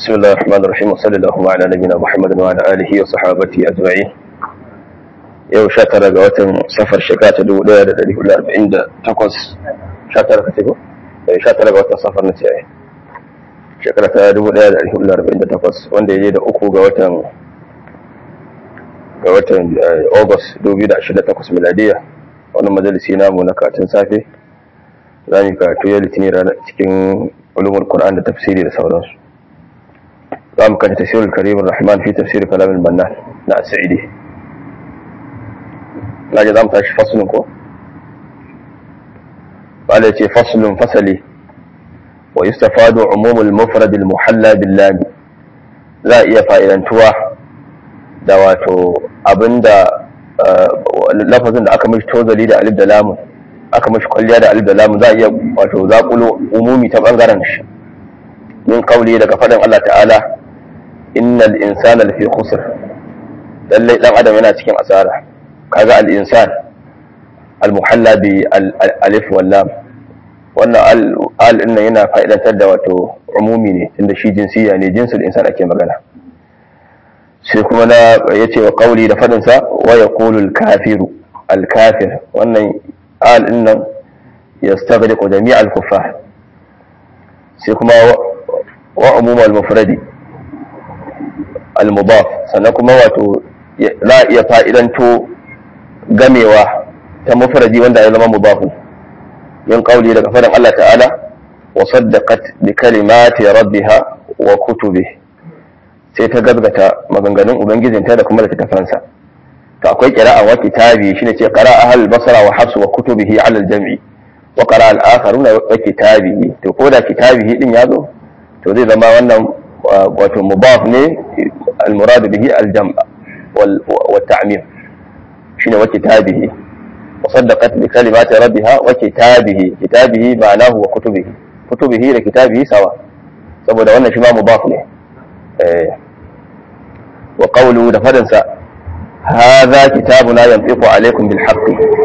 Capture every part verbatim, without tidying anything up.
بسم الله الرحمن الرحيم وصلى الله على نبينا محمد وعلى آله وصحابته أجمعين. yau sha tara ga watan safar shekara ta dubu ɗaya da ɗari hudu arba'in da takwas sha tara ka teku? sha tara ga watan safar na ciyayi shekara ta dubu ɗaya da ɗari hudu arba'in da takwas wanda ya je da uku ga watan ga watan august dubu biyu da ashirin da takwas miladiya. wannan majalisi namu na katin safe za mu karatu ya litini rana cikin ulumul qur'an da tafsiri da sauransu. za mu kanta tafsirul karimur rahman fi tafsir kalamul mannan na sa'idi. na ji za mu tashi faslun ko? قال يتي فصل فصلي ويستفاد عموم المفرد المحلى باللام. لا iya fa'idantuwa da wato abinda lafazin da aka mishi tozali da alif da lamun aka mishi kwalliya da alif da lamun za iya wato zaƙulo umumi ta bangaren shi min kauli daga faɗin Allah ta'ala innal insana lafi khusr, lallai dan adam yana cikin asara. kaga al-insan al-muhalla bi alif wal lam, wannan al din yana fa'idantar da wato umumi ne tunda shi jinsiya ne, jinsul insan ake magana. sai kuma na yace wa qauli da fadin sa wa yaqulu al-kafiru al-kafir, wannan al din nan yastaghriqu jami' al-kuffar. sai kuma wa umum al-mufradi al-mudaf, sannan kuma wato la iya fa'idanto gamewa ta mufradi wanda ya zama mudafun yin kauli daga faɗin Allah ta'ala wa saddaqat bi kalimati rabbiha wa kutubihi, sai ta gazgata maganganun ubangijinta da kuma littafansa. to akwai qira'a wa kitabi shine ce qara'a ahlul basra wa hafs wa kutubihi ala al-jam'i wa qara'a al-akharuna wa kitabihi. to ko da kitabihi din yazo to zai zama wannan wato mudaf ne, al-murad bihi al-jam' wal ta'mim shine wa kitabihi wa saddaqat bi kalimati rabbiha wa kitabihi. kitabihi ma'anahu wa kutubihi, kutubihi da kitabihi sawa, saboda wannan shi ma mudaf ne. eh wa qawluhu da fadan sa hadha kitabuna yantiqu alaykum bil haqq,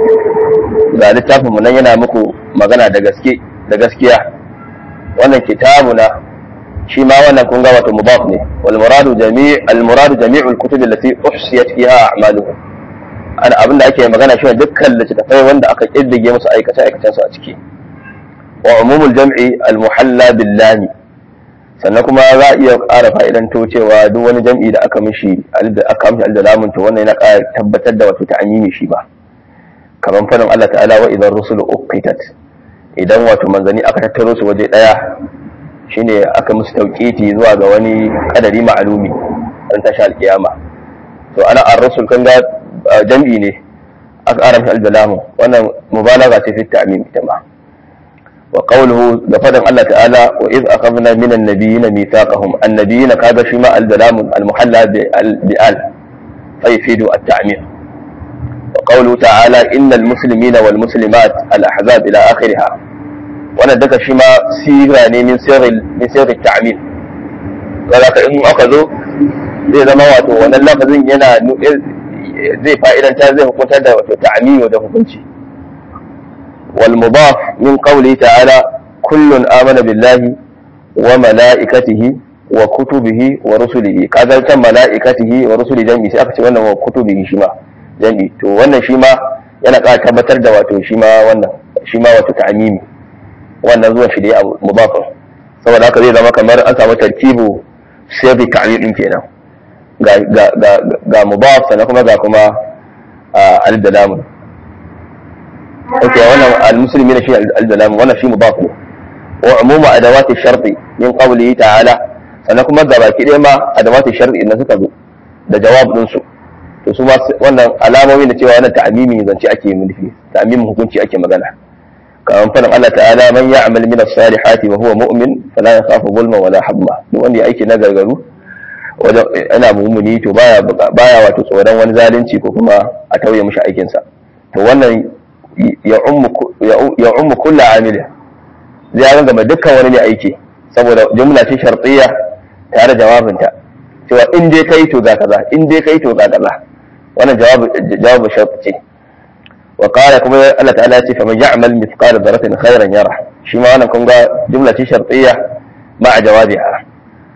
da littafin mu nan yana muku magana da gaske da gaskiya. wannan kitabuna shi ma wannan kun ga wato mudaf ne. wal muradu jami' al muradu jami'ul kutub allati uhsiyat fiha a'maluhum, ana abinda ake magana shi dukkan littattafai wanda aka kiddige musu aikace aikacen su a ciki. wa umumul jam'i al muhalla bil lam, sannan kuma za a iya ƙara fa'idanto cewa duk wani jam'i da aka mishi aka mishi al lamun to wannan yana ƙara tabbatar da wato ta'amimi shi ba. kamar fadin Allah ta'ala wa idan rusulu uqitat, idan wato manzani aka tattaro su waje daya shine aka musu tauqiti zuwa ga wani kadari ma'lumi dan tashi alkiyama. to ana ar-rusul kan ga jam'i ne aka ƙara mishi al-lamu, wannan mubalaga ce fi ta'mim ita ma. wa qawluhu da fadan Allah ta'ala wa iz akhadna minan nabiyina mithaqahum, annabiyina kaga shi ma al-lamu al-muhalla bi al fa yafidu at-ta'mim. wa qawluhu ta'ala innal muslimina wal muslimat al-ahzab ila akhiriha, wannan daga shi ma siga ne min sirri min sirri at-ta'mim. kaga in aka zo zai zama wato wannan lafazin yana zai fa'idanta zai hukuntar da wato ta'mimi da hukunci. wal mudaf min qawli ta'ala kullun amana billahi wa malaikatihi wa kutubihi wa rusulihi, kaga kan malaikatihi wa rusulihi jami'i sai aka ce wannan wa kutubihi shi ma jami'i. to wannan shi ma yana ƙara tabbatar da wato shi ma wannan shi ma wato ta'mimi, wannan zuwa shi da mudaf. saboda haka zai zama kamar an samu tarkibu sai bi ta'mim din kenan, ga ga ga ga mudaf sannan kuma ga kuma alif da lam. okay, wannan al-muslimina shi alif da lam, wannan shi mudaf ne. wa umumu adawati sharti min qawlihi ta'ala, sannan kuma ga baki ɗaya ma adawati sharti idan suka zo da jawab din su to su ma wannan alamomi ne cewa wannan ta'mimi zance ake nufi, ta'mimin hukunci ake magana. kamar fadin Allah ta'ala man ya'mal min as-salihati wa huwa mu'min fala yakhafu zulma wala hamma, duk wanda ya aiki na gargaru wajen ana mu'mini to baya baya wato tsoron wani zalunci ko kuma a tauye mishi aikin sa. to wannan ya ummu ya ummu kullu amil, zai ranga mai dukkan wani ne aiki, saboda jumla ce shartiyya tare da jawabinta cewa in dai kai to ga kaza, in dai kai to ga kaza. wannan jawab jawab shart ce. wa qala kuma Allah ta'ala ce faman ya'mal mithqala dharratin khairan yara, shi ma wannan kun ga jumla ce shartiyya ma'a jawabiha.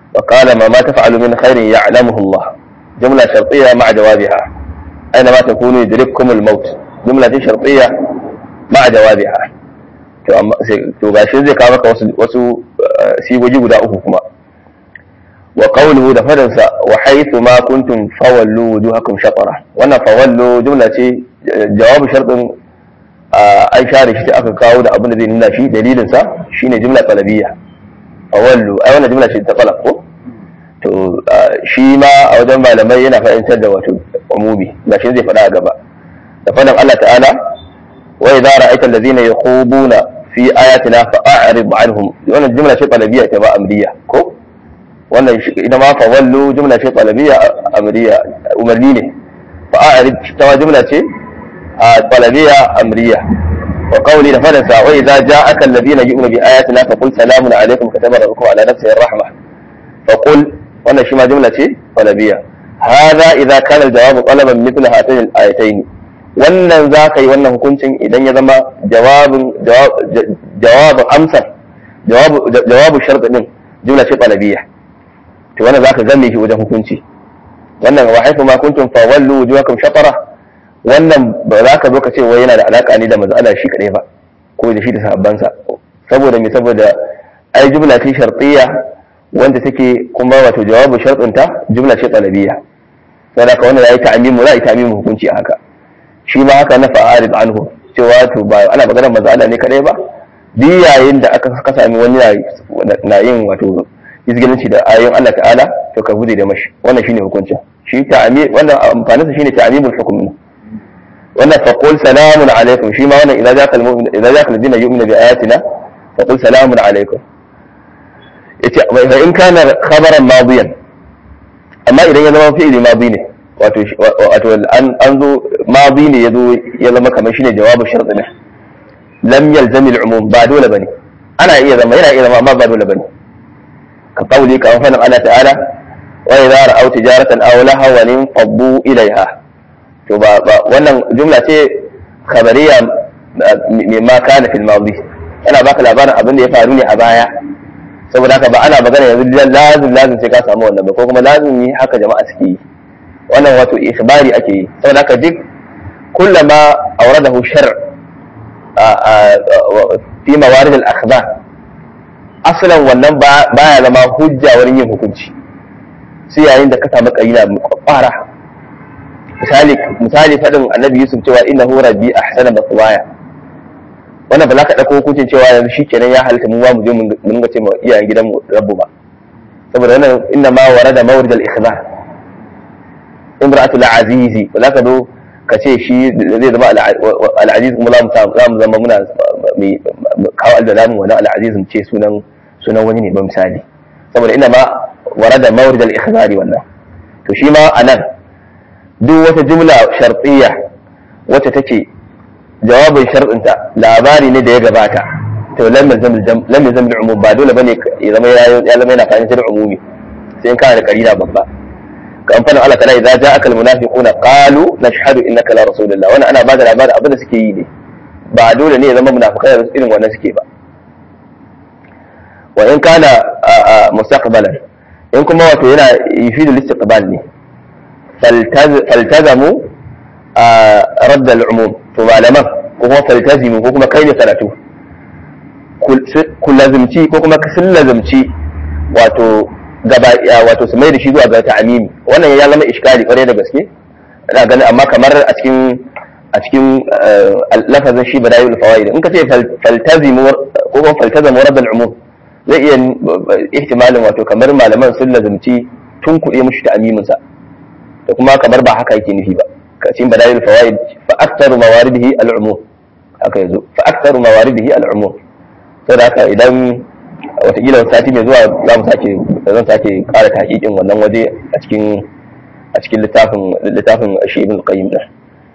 wa qala ma ma taf'alu min khairin ya'lamuhu Allah jumla shartiyya ma'a jawabiha aina ma takunu yudrikkum al-maut jumla shartiyya ma'a jawabiha to amma sai to gashi zai kawo maka wasu wasu sigogi guda uku kuma wa qawluhu da fadansa wa haythu ma kuntum fawallu wujuhakum shatara wannan fawallu jumla ce jawabu shartin an share shi aka kawo da abin da zai nuna shi dalilin sa shine jumla talabiyya fawallu ai wannan jumla ce ta talab ko to shi ma a wajen malamai yana fa'intar da wato umumi gashi zai faɗa a gaba da fadan Allah ta'ala wa idza ra'aita allazina yakhubuna fi ayatina fa'arid anhum wannan jumla ce talabiyya ta ba amriya ko wannan ita ma fa wallu jumla ce talabiyya amriya umarni ne fa'arid ta jumla ce talabiyya amriya wa qawli da fadan sa wa idza ja'aka allazina yu'minu bi ayatina faqul salamun alaykum kataba rabbukum ala nafsihi ar-rahmah faqul wannan shi ma jumla ce talabiyya hadha idza kana al-jawab talaban mithla hatayn al-ayatayn wannan za ka yi wannan hukuncin idan ya zama jawabin jawabin amsar jawabu sharɗi din jumla ce talabiyya to wannan za ka game shi wajen hukunci wannan wa haifu ma kuntum fa wallu wujuhakum shatara wannan ba za ka zo ka ce wai yana da alaka ne da maz'ala shi kadai ba ko da shi da sahabbansa saboda me saboda ai jumla ce shartiyya wanda take kuma wato jawabu sharɗin ta jumla ce talabiyya saboda ka wannan yayi ta'mimu za yi ta'mimu hukunci a haka shi ma haka na fa'arid anhu cewa to ba ana maganar maz'ala ne kadai ba duk yayin da aka ka sami wani na yin wato izgilanci da ayoyin Allah ta'ala to ka gude da mashi wannan shine hukuncin shi ta'ami wannan amfanin sa shine ta'mimul hukm wannan fa qul salamun alaikum shi ma wannan idza ja'a al-mu'min idza ja'a alladhina yu'minu bi ayatina fa qul salamun alaikum yace fa in kana khabaran madiyan amma idan ya zama fi'ili madi ne wato wato an zo madi ne yazo ya zama kamar shine jawabu sharti ne lam yalzam al-umum ba dole bane ana iya zama yana iya zama amma ba dole bane ka kauli ka fa Allah ta'ala wa idza ra'aw tijaratan aw lahawan faddu ilaiha to ba wannan jumla ce khabariya mimma kana fil madi ana baka labarin abin da ya faru ne a baya saboda haka ba ana magana yanzu lazim lazim sai ka samu wannan ba ko kuma lazim ne haka jama'a suke yi wannan wato ikhbari ake yi saboda haka duk kullama awradahu shar' fi mawarid al-akhbar aslan wannan baya zama hujja wurin yin hukunci sai yayin da ka samu qarina kwara misali misali fadin annabi Yusuf cewa innahu rabbi ahsana maswaya wannan ba za ka dauko hukuncin cewa yanzu shikenan ya halitta mu ba mu je mun ga ce mu iyayen gidan mu rabbu ba saboda wannan inna ma warada mawrid al-ikhbar imra'atul azizi ba za ka zo ka ce shi zai zama al-aziz kuma za mu zama muna kawo al-dalamin wani al-aziz mu ce sunan sunan wani ne ba misali saboda ina ma warada mawrid al-ikhbari wannan to shi ma anan duk wata jumla shartiyya wacce take jawabin sharɗinta labari ne da ya gabata to lam yalzam lam yalzam al-umum ba dole bane ya zama ya zama yana fahimtar umumi sai in kana da qarina babba kan fana Allah ta'ala idza ja'aka al-munafiquna qalu nashhadu innaka la rasulullah wannan ana bada labarin abin da suke yi ne ba dole ne ya zama munafikai irin wannan suke ba wa in kana mustaqbalan in kuma wato yana yufidu al-istiqbal ne faltazamu radd al-umum to malaman ko kuma faltazimu ko kuma kai ne karatu ku lazimci ko kuma sun lazimci wato gaba wato su mai da shi zuwa ga ta'amimi wannan ya zama iskali kware da gaske ina ganin amma kamar a cikin a cikin lafazin shi badayul fawaid in ka ce faltazimu ko kuma faltazamu radd al-umum zai iya ihtimalin wato kamar malaman sun lazimci tun kuɗe mushi ta'amimin sa da kuma kamar ba haka yake nufi ba kacin badayul fawaid fa aktharu mawaridihi al-umum haka yazo fa aktharu mawaridihi al-umum saboda haka idan wataƙila sati mai zuwa za mu sake zan sake ƙara tahqiqin wannan waje a cikin a cikin littafin littafin shi ibn qayyim da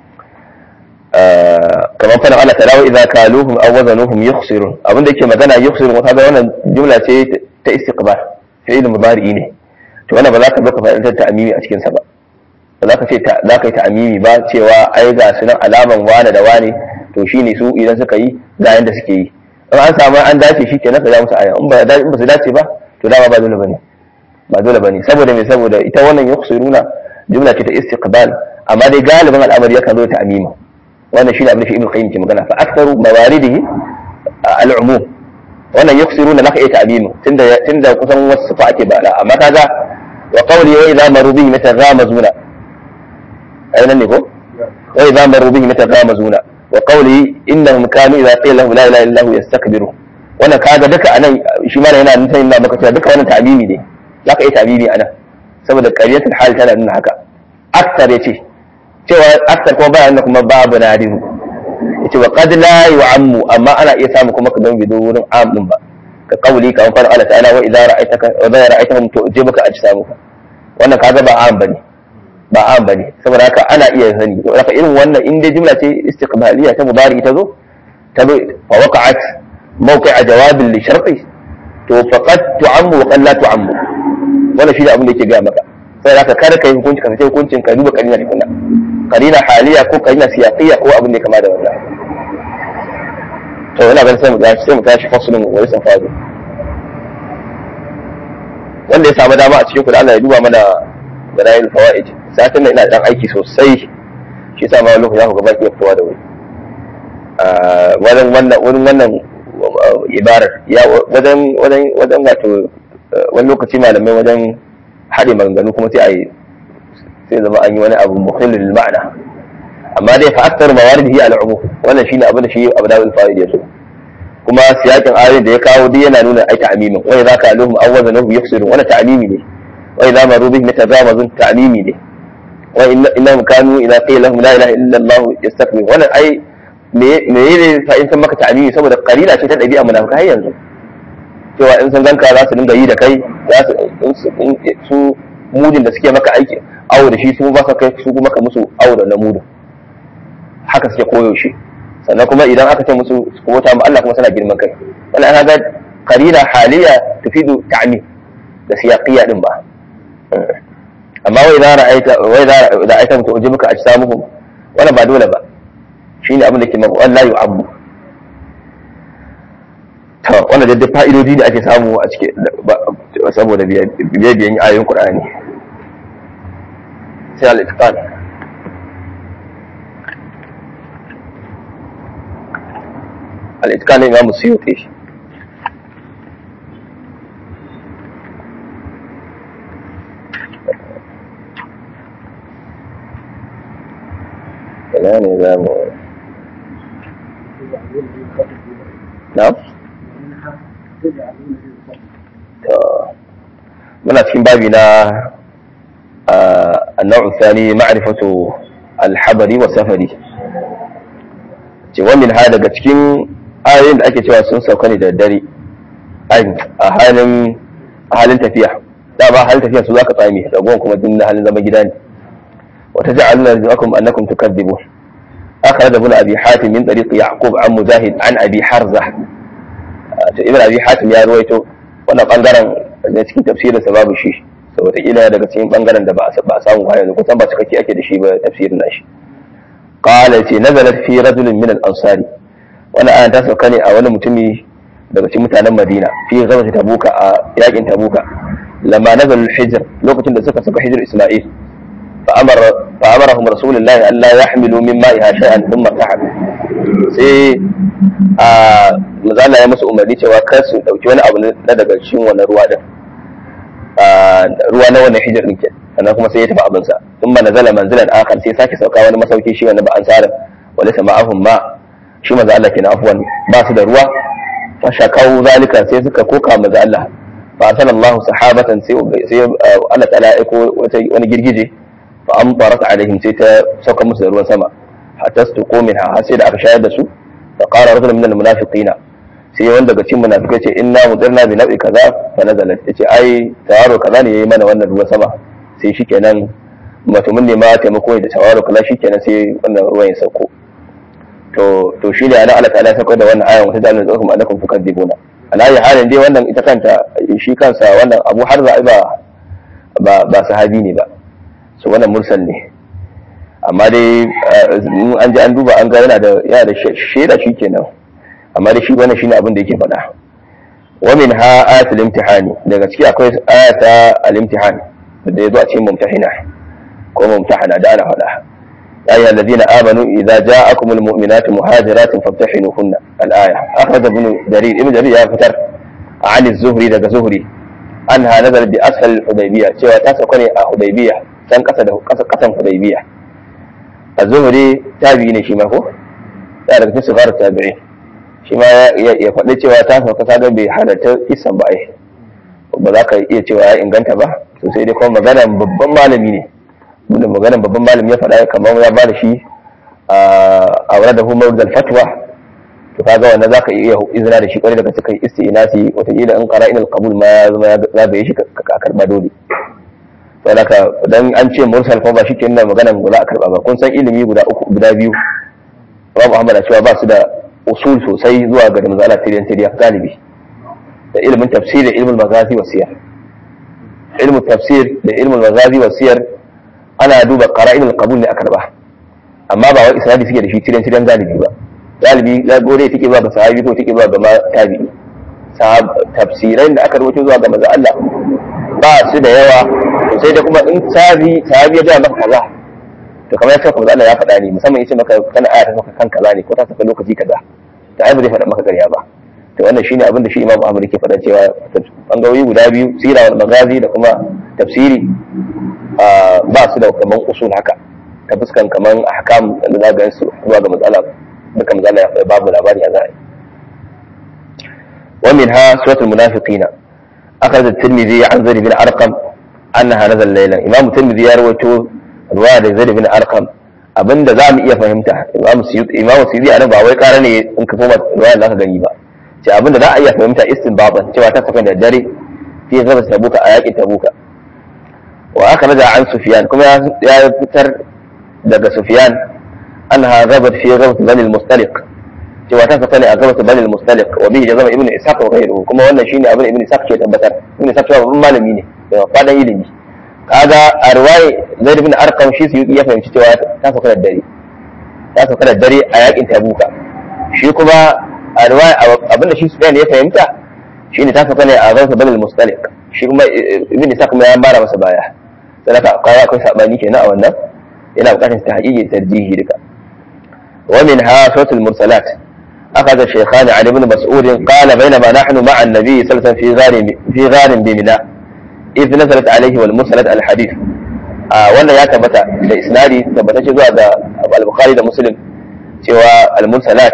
kamar fa Allah ta'ala idza kaluhum aw wazanuhum yukhsirun abinda yake magana yukhsirun wata ga wannan jumla ce ta istiqbal fi'il mudari ne to wannan ba za ka baka fa'idar ta'mimi a cikin sa ba ba za ka ce za ka yi ta'amimi ba cewa ai ga su nan alaman wane da wane to shine su idan suka yi ga yanda suke yi in an samu an dace shi kenan ka ja musu aya in ba in ba su dace ba to dama ba dole bane ba dole bane saboda me saboda ita wannan yuqsiruna jumla ce ta istiqbal amma dai galibin al'amari yakan zo ta amima wannan shine abin da shi ibn qayyim ke magana fa aktharu mawaridihi al'umum wannan yuqsiruna laka ita amima tunda tunda kusan wasu sifa ake bada amma kaga wa qawli wa idha maru bihi matagamazuna ayyana ne ko wa idha maru bihi matagamazuna wa qawli innahum kanu idha qila lahum la ilaha illa allah yastakbiru wannan kaga duka anan shi ma yana nuna yana maka cewa duka wannan ta'mimi ne zaka yi ta'mimi anan saboda qariyatul hal tana nuna haka akthar yace cewa akthar kuma bayan kuma babu nadin yace wa qad la yu'ammu amma ana iya samu kuma ka dan bido wurin am din ba ka kauli ka fara Allah ta'ala wa idza ra'aitaka wa idza ra'aitahum tu'jibuka ajsamuka wannan kaga ba am bane ba am bane saboda haka ana iya sani haka irin wannan in dai jumla ce istiqbaliya ta mudari ta zo ta fa waqa'at mawqi'a jawabin li sharti to faqad tu'ammu wa qad la tu'ammu wannan shi ne abin da yake ga maka sai haka kada kai hukunci ka sai hukuncin ka duba karina ne kuma karina haliya ko karina siyaqiyya ko abin da kama da wannan to ina ganin sai mu tashi sai mu tashi fasulun wa yasan fadu wanda ya samu dama a cikin ku da Allah ya duba mana dalail fawaid satin nan ina dan aiki sosai shi yasa ma lokacin za ku ga baki fitowa da wuri wajen wannan wurin wannan ibarar ya wajen wajen wajen wato wani lokaci malamai wajen haɗe maganganu kuma sai a yi sai zama an yi wani abu mukhallil lil ma'ana amma dai fa akthar mawaridihi al-umum wannan shine abin da shi Abu Dawud al-Farid ya so kuma siyakin ayoyin da ya kawo duk yana nuna ai ta'mimin wa idza ka lahum awwazahu yafsirun wannan ta'mimi ne wa idza maru bihi mutazamazun ta'mimi ne wa innahum kanu idza qila lahum la ilaha illa Allah yastakbirun wannan ai me me ne fa in san maka ta'mimi saboda qarina ce ta dabi'a munafika har yanzu cewa in sun ganka za su dinga yi da kai za su su mudin da suke maka aiki awo da shi su ba su kai su kuma ka musu awo da na mudin haka suke koyaushe sannan kuma idan aka ce musu su kota ma Allah kuma suna girman kai wannan ana ga qarina haliya tufidu ta'mim da siyaqiyya din ba amma wai idza ra'aita wai idza ra'aita tu'jibuka ajsamuhum wannan ba dole ba shine abin da ke mako Allah yu'abbu ta wannan da fa'idodi da ake samu a cikin saboda biye-biyen ayoyin Qur'ani sai al-itqan al-itqan ne Imam Suyuti kana ne zamu na'am muna cikin babi na النوع الثاني معرفة الحضر والسفر ومن هذا daga cikin ayoyin da ake cewa sun sauka ne da dare a halin a halin tafiya da ba halin tafiya su zaka tsami da gon kuma din halin zama gida ne wa taj'aluna rizqakum annakum tukadzibun akhraj ibn abi hatim min tariq yaqub an mujahid an abi harza to ibn abi hatim ya ruwaito wannan bangaren da cikin tafsirin sa babu shi saboda ila daga cikin bangaren da ba a samu ba yanzu kusan ba cikakke ake da shi ba tafsirin nashi qala ce nazalat fi rajulin min al-ansari wannan ayan ta sauka ne a wani mutumi daga cikin mutanen Madina fi ghazwat Tabuka a yakin Tabuka lamma nazal al-hijr lokacin da suka saka hijr Isma'il fa amara fa amarahum rasulullahi an la yahmilu min ma'iha shay'an thumma tahab sai a mazala ya musu umarni cewa kar su dauki wani abu na daga cikin wannan ruwa din ruwa na wannan hijir din sannan kuma sai ya tafi abinsa in ma nazala manzilan akhar sai sake sauka wani masauki shi wannan ba ansara wala sama'ahum ma shi maza Allah kenan afwan ba su da ruwa fa shakau zalika sai suka koka maza Allah fa sallallahu sahabatan sai sai Allah ta'ala ya ko wani girgije fa amtarat alaihim sai ta sauka musu da ruwan sama hatta su ko minha har sai da aka shayar da su fa qala rajulun min al-munafiqina sai wanda daga cikin munafikai ce inna mudirna bi nabi kaza fa nazalat yace ai tawaro kaza ne yayi mana wannan ruwan sama sai shikenan mutumin ne ma taimako da tawaro kaza shikenan sai wannan ruwan ya sauko to to shine ana Allah ta'ala sauko da wannan ayan wata da Allah zakum annakum tukadibuna alayi halin dai wannan ita kanta shi kansa wannan Abu Harza ba ba ba sahabi ne ba so wannan mursal ne amma dai an ji an duba an ga yana da yana da shaida shikenan amma da shi wannan shine abin da yake faɗa wa minha ayatul imtihani, daga ciki akwai ayata al-imtihan da yazo a cikin mumtahina ko mumtahana da ana faɗa. يا أيها الذين آمنوا إذا جاءكم المؤمنات مهاجرات فامتحنوهن الآية. أخرج ابن جرير ابن جرير يا فتر عن الزهري دق زهري أنها نزلت بأسفل الحديبية سوى تاسكني حديبية كان قصد قسم حديبية. الزهري تابعين شي ما هو يا daga cikin sigar tabi'i shi ma ya faɗi cewa ta sauka kaga bai halatta isan ba ai ba za ka iya cewa ya inganta ba to sai dai kuma magana babban malami ne da maganar babban malami ya faɗa kamar ya ba da shi a wadda humar da fatwa to kaga wannan zaka iya izina da shi kwarai daga cikin istinasi wataƙila in qara'in al-qabul ma ya zama ya zagaye shi ka karba dole to haka dan an ce mursal kuma ba shi ke nuna maganar ba za a karba ba. Kun san ilimi guda uku guda biyu Imam Muhammad cewa ba su da usul sosai zuwa ga mazala tiriyan tiriya galibi da ilimin tafsir da ilimin magazi wa siyar. Ilimin tafsir da ilimin magazi wa siyar ana duba qara'in al-qabul ne a karba amma ba wai isnadi suke da shi tiran tiran galibi ba. Galibi la gore take zuwa ga sahabi ko take zuwa ga tabi'i. Sahab tafsiran da aka rubuta zuwa ga manzo Allah ba su da yawa to sai da kuma in sahabi sahabi ya ga maka kaza to kamar yadda manzo Allah ya faɗa ne musamman yace maka kana aya ta saka kan kaza ne ko ta saka lokaci kaza to ai ba zai faɗa maka ƙarya ba. To wannan shine abin da shi Imam Ahmad yake faɗa cewa bangawoyi guda biyu sira wal magazi da kuma tafsiri ba su da kaman usul haka ta fuskan kaman ahkam da zagayen su zuwa ga matsala duka matsala ya babu labari a zai. wa minha suratul munafiqin akhraj at-tirmidhi an zaid bin arqam annaha nazal laylan. Imam at-tirmidhi ya rawaito riwaya da zaid bin arqam abinda zamu iya fahimta Imam Suyuti Imam Suyuti a ba wai kara ne in ka koma riwaya zaka gani ba ce abinda za a iya fahimta istinbatan cewa ta saka da dare fi gaba tabuka a yakin tabuka. wa akhraja an sufyan kuma ya fitar daga sufyan anha ghabat fi ghabat bani al-mustaliq cewa ta saka ne a ghabat bani al-mustaliq wa bihi jazama ibnu ishaq wa ghayruhu kuma wannan shine abin ibnu ishaq ke tabbatar. Ibnu ishaq cewa babban malami ne da fadan ilimi kaga a riwaya zaid ibn arqam shi su ya fahimci cewa ta saka da dare ta saka da dare a yakin tabuka. shi kuma a riwaya abinda shi sufyan ya fahimta shine ta saka ne a ghabat bani al-mustaliq shi kuma ibnu ishaq kuma ya mara masa baya sai ka kawo akwai sabani kenan a wannan yana bukatar tahqiqi tarjihi duka. wa minha suratul mursalat akhadha shaykhan ali ibn mas'ud qala bainama nahnu ma'a an-nabi sallallahu alaihi wasallam fi gharin bi mina idh nazalat alayhi wal mursalat al-hadith. wannan ya tabbata da isnadi tabbatace zuwa ga al-bukhari da muslim cewa al-mursalat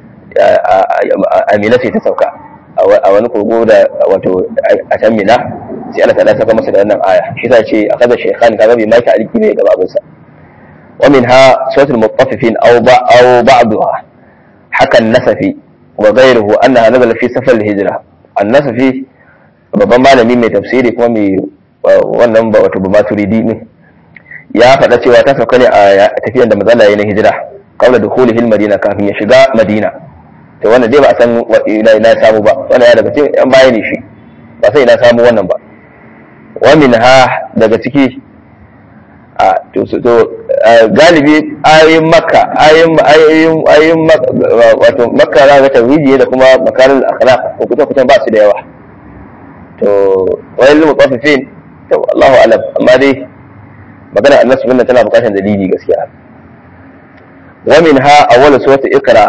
amina ce ta sauka a wani kogo da wato a can mina sai Allah ta saka masa da wannan aya shi ta ce akaza shaykhan kaga bai maki aliki ne ga babinsa. wa minha suratul mutaffifin aw ba aw ba'daha haka an-nasafi wa ghayruhu annaha nazala fi safar al-hijra. an-nasafi babban malami mai tafsiri kuma mai wannan ba wato maturidi ne ya faɗa cewa ta sauka ne a tafiyar da manzon yayin hijira qabla dukhulihi al-madina kafin ya shiga madina. to wannan dai ba a san ina ina samu ba wannan ya daga cikin yan bayani shi ba sai ina samu wannan ba. wa minha daga ciki a to to galibi ayoyin makka ayoyin ayoyin ayoyin wato makka za ta tawhidi da kuma makarin akhlaq ko kuta kuta ba su da yawa. to wayil mutaffifin to Allahu alam amma dai magana annabi sunna tana bukatar dalili gaskiya. wa minha awwal surati iqra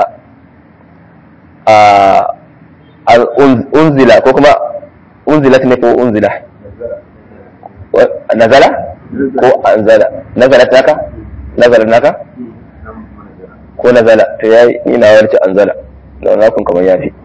a unzila ko kuma unzilat ne ko unzila nazala ko anzala nazalat naka nazalat naka ko nazala to yayi ina warce anzala da na kun kamar yafi.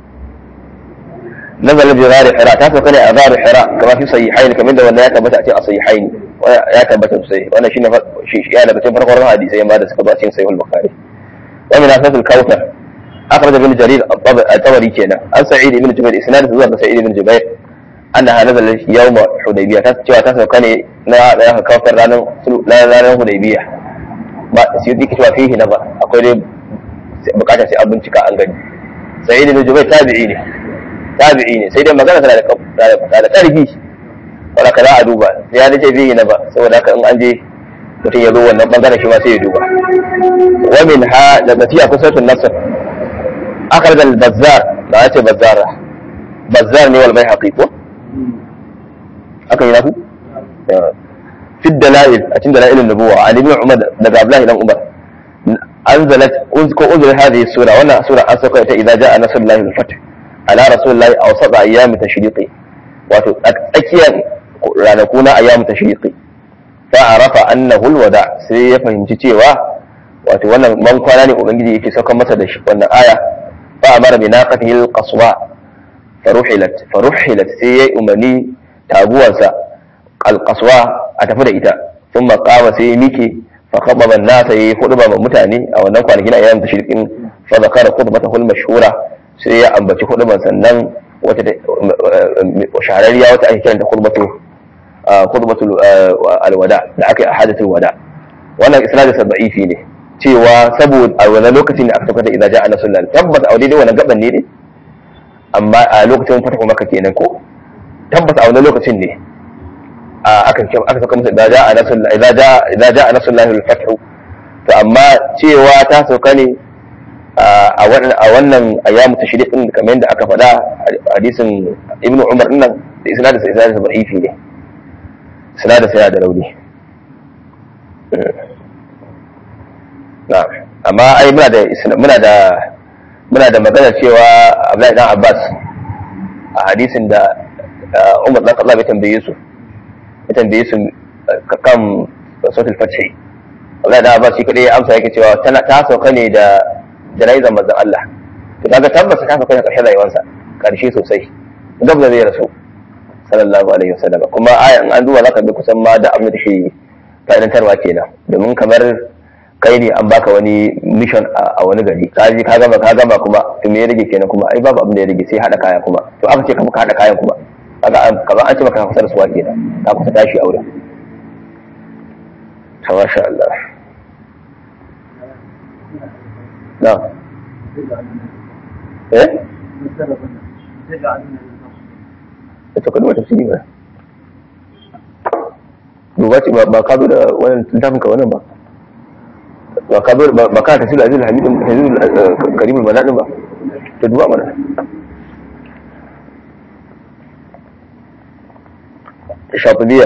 nazala bi ghari hira ta sauka ne a ghari hira kamar fi sahihain kamar da wannan ya tabbata a cikin sahihain ya tabbata sosai wannan shine shi ya daga cikin farkon hadisi yamma da suka zo a cikin sahih al-bukhari. wa min asasul kautsar akhraj ibn jarir at-tabari kenan an sa'id ibn jubair isnad zuwa ga sa'id ibn jubair annaha nazalat yawm hudaybiyah ta cewa ta sauka ne na da kawtar ranar ranar hudaybiyah ba sai dike cewa fihi na ba akwai dai bukatar sai an bincika an gani. sa'id ibn jubair tabi'i ne tabi'i ne sai dai magana tana da da karfi wala kaza a duba sai ya dace fihi na ba saboda haka in an je mutum ya zo wannan bangaren shi ma sai ya duba. wa minha daga tiya kusatul nasr akhraj al-bazzar da yace bazzara bazzar ne wal baihaqi ko aka yi naku fi dalail a cikin dalailin nubuwa ali ibn umar daga abdullahi dan umar anzalat ko unzila hadhihi sura wannan sura an sauka ta idza jaa nasrullahi wal fath ala rasulillahi aw sada ayyam tashriqi wato tsakiyar ranaku na ayyam tashriqi fa arafa annahu alwada sai ya fahimci cewa wato wannan man kwana ne ubangiji yake saukar masa da shi wannan aya fa amara bi naqatihi alqaswa faruhilat faruhilat sai ya umarni taguwarsa alqaswa a tafi da ita thumma qama sai ya mike fa khababa an-nasa yi khutba ma mutane a wannan kwanakin ayyam tashriqin fa zakara khutbatahu al-mashhura sai ya ambaci khutban sannan wata shahararriya wata ake kiranta khutbatu khutbatul alwada da aka yi a hadatul wada wannan isnadin sa da'ifi ne cewa saboda a wannan lokacin da aka tabbata idan ja'a nasrullah tabbata a daidai wannan gaban ne ne amma a lokacin fatahu makka kenan ko tabbata a wannan lokacin ne aka aka saka musu idan ja'a nasrullah idan ja'a idan ja'a nasrullah al-fathu to amma cewa ta sauka ne a wannan a wannan ayyamu tashriq din kamar yadda aka faɗa hadisin ibnu umar din nan da isnadin sa isnadin sa da'ifi ne suna da saya da rauni amma ai muna da muna da muna da magana cewa Abdullahi dan Abbas a hadisin da Umar dan Khattab ya tambaye su ya tambaye su kan sautul fathi Abdullahi dan Abbas shi kadai ya amsa yake cewa tana ta sauka ne da janaizar manzon Allah to kaga tabbata ta sauka ne karshen rayuwarsa karshe sosai gaba zai rasu sallallahu alaihi wasallam kuma ayan an duba zaka ga kusan ma da abin da shi fa'idantarwa kenan domin kamar kai ne an baka wani mission a wani gari ka ji ka gama ka gama kuma to me ya rage kenan kuma ai babu abin da ya rage sai hada kaya kuma to aka ce ka hada kayan kuma kaga kamar an ce maka kusa da suwa kenan ka kusa tashi aure to masha Allah na eh ita kalmar tafsiri ba duba ce ba ka zo da wannan littafin ka wannan ba ba ka zo ba ka tafsir azil hamid hamid karim al-manadin ba to duba mana shatibiya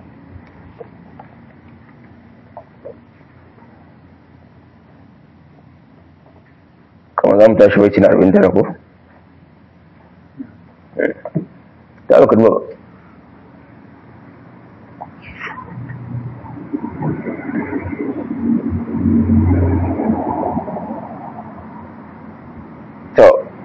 kamar za mu tashi wacce na arba'in tara ko ta aka duba to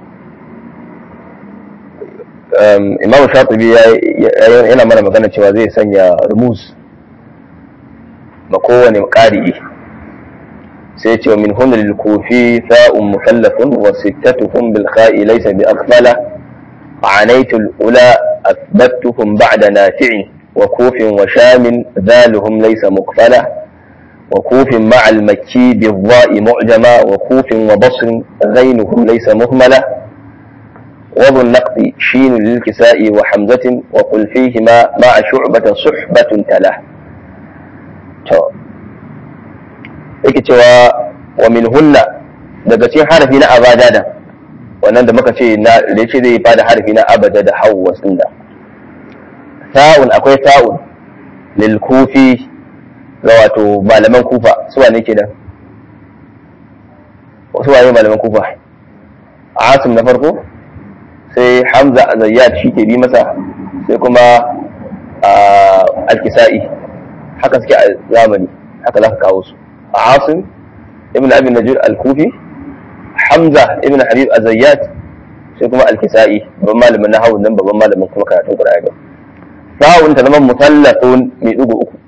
imam shatibi yana mana magana cewa zai sanya rumuz ma kowane ƙari'i sai ce min hunna lil kufi fa'un mukallafun wa sittatuhum bil kha'i laysa bi aqbala عنيت الأولى أثبتهم بعد نافع وكوف وشام ذالهم ليس مقفلة وكوف مع المكي بالضاء معجمة وكوف وبصر غينهم ليس مهملة وذو النقط شين للكساء وحمزة وقل فيهما مع شعبة صحبة تلا ومنهن دقتين حرفين أبادانا wannan da muka ce na da yace zai bada harfi na abada da hawwas din da ta'un akwai ta'un lil kufi ga wato malaman kufa su wane ke da su wane malaman kufa asim na farko sai hamza zayyad shi ke bi masa sai kuma al-kisa'i haka suke a zamani haka za ka kawo su asim ibn abi najir al-kufi Hamza ibn Habib Azayyat sai kuma Al-Kisa'i babban malamin nahwu nan babban malamin kuma karatun Qur'ani sa'un ta zama musallafun mai dugu uku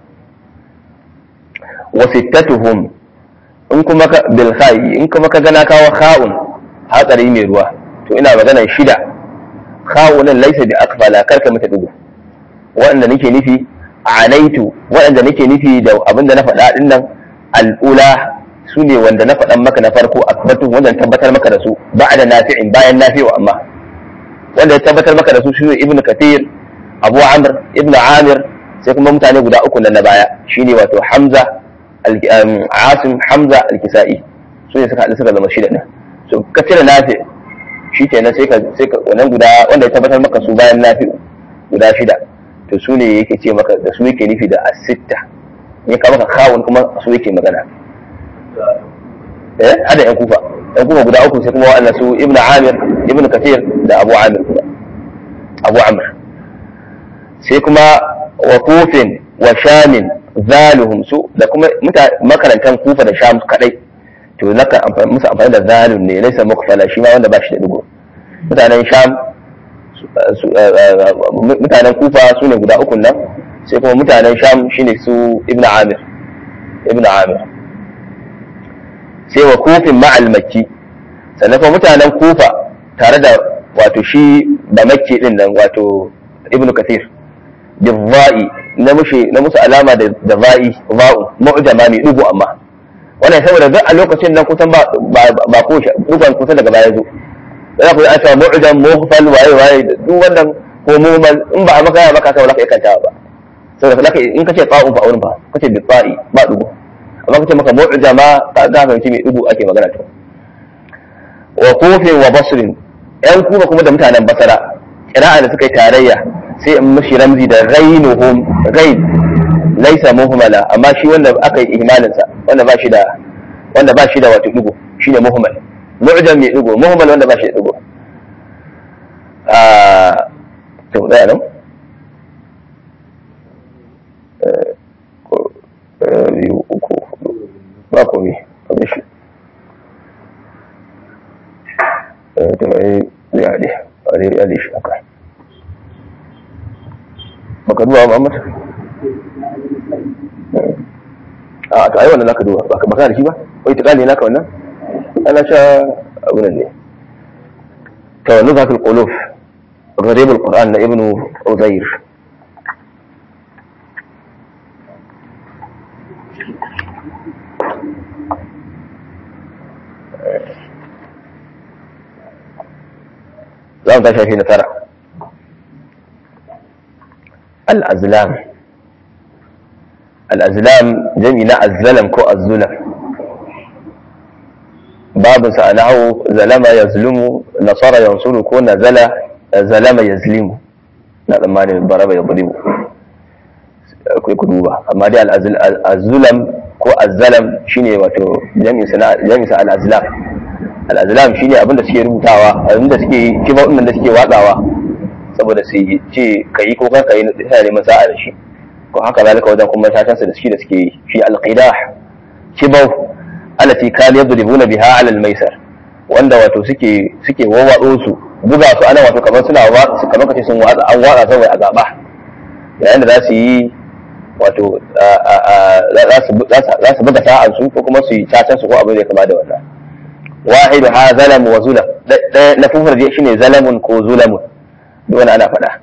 wa sittatuhum in kuma ka bil kha'i in kuma ka gana kawo kha'un hatsari mai ruwa to ina magana shida kha'un laysa bi aqfala karka mata dugu wanda nake nufi anaitu wanda nake nufi da abinda na faɗa din nan al-ula su ne wanda na faɗan maka na farko akbatu wanda tabbatar maka da su ba'da nafi'in bayan nafi'u amma wanda ya tabbatar maka da su shine ibnu kathir abu amr ibnu amir sai kuma mutane guda uku nan na baya shine wato hamza asim hamza al-kisa'i su ne suka haɗu suka zama shida ne so kathir nafi shikenan sai ka sai ka wannan guda wanda ya tabbatar maka su bayan nafi guda shida to su ne yake ce maka da su yake nufi da as-sitta ya ka maka khawun kuma su yake magana eh hada yan kufa yan kufa guda uku sai kuma wa'annan su ibnu amir ibnu kathir da abu amir abu amr sai kuma wa kufin wa shamin zaluhum su da kuma makarantan kufa da sham kadai to naka amfani musu amfani da zalun ne laysa mukhfala shi ma wanda ba shi da digo mutanen sham mutanen kufa su ne guda uku nan sai kuma mutanen sham shine su ibnu amir ibnu amir sai wa kufin ma'al makki sannan kuma mutanen kufa tare da wato shi ba makki din nan wato ibnu kathir bizza'i na mushi na musu alama da da za'i za'u mu'jama mai dugu amma wannan saboda duk a lokacin nan kusan ba ba ko shi dukan kusa daga baya zo za ku a cewa mu'jam mughfal waye waye duk wannan ko mu'mal in ba a maka ya maka sai laka ikanta ba saboda laka in kace qa'un fa aurin fa kace bizza'i ba dugu amma kace maka mu'jama ka ga fahimci mai dugu ake magana to wa kufin wa basrin yan kuma kuma da mutanen basara kira'a da suka yi tarayya sai in mashi ramzi da rainuhum rain laisa muhmala amma shi wanda aka yi ihmalin sa wanda ba shi da wanda ba shi da wato dugo shine muhmal mu'jam mai dugo muhmal wanda ba shi da dugo ah to da nan eh biyu uku ba komai abin shi eh to ai ya dai ari ali shi aka baka duba ba mata a to ai wannan zaka duba baka baka da shi ba wai tikali naka wannan ana sha abun ne to nuzatul quluf gharib alquran na ibnu uzair za mu tashi fi nasara الأزلام الأزلام جميع الزلم كو الزلم باب سأله زلم يزلم نصر ينصر كو نزل زلم يزلم لا لما ضرب يضرب akwai kuduba amma dai al-azlam ko az-zalam shine wato jami'in sana jami'in sa al-azlam al-azlam shine abinda suke rubutawa abinda suke kiba din da suke watsawa saboda su ce kai ko kar kai sai neman sa'a da shi ko haka zalika wajen kuma shashan su da shi da suke shi al-qidah kiba allati kan yadribuna biha ala al-maisar wanda wato suke suke wawwado su buga su ana wato kamar suna watsa kamar kace sun watsa an watsa sai a gaba yayin da za su yi wato za su buga sa'an su ko kuma su yi cacan su ko abin da ya kama da wannan wahidu ha zalam wa zulam na fufar shi ne zalamun ko zulamun duk wani ana faɗa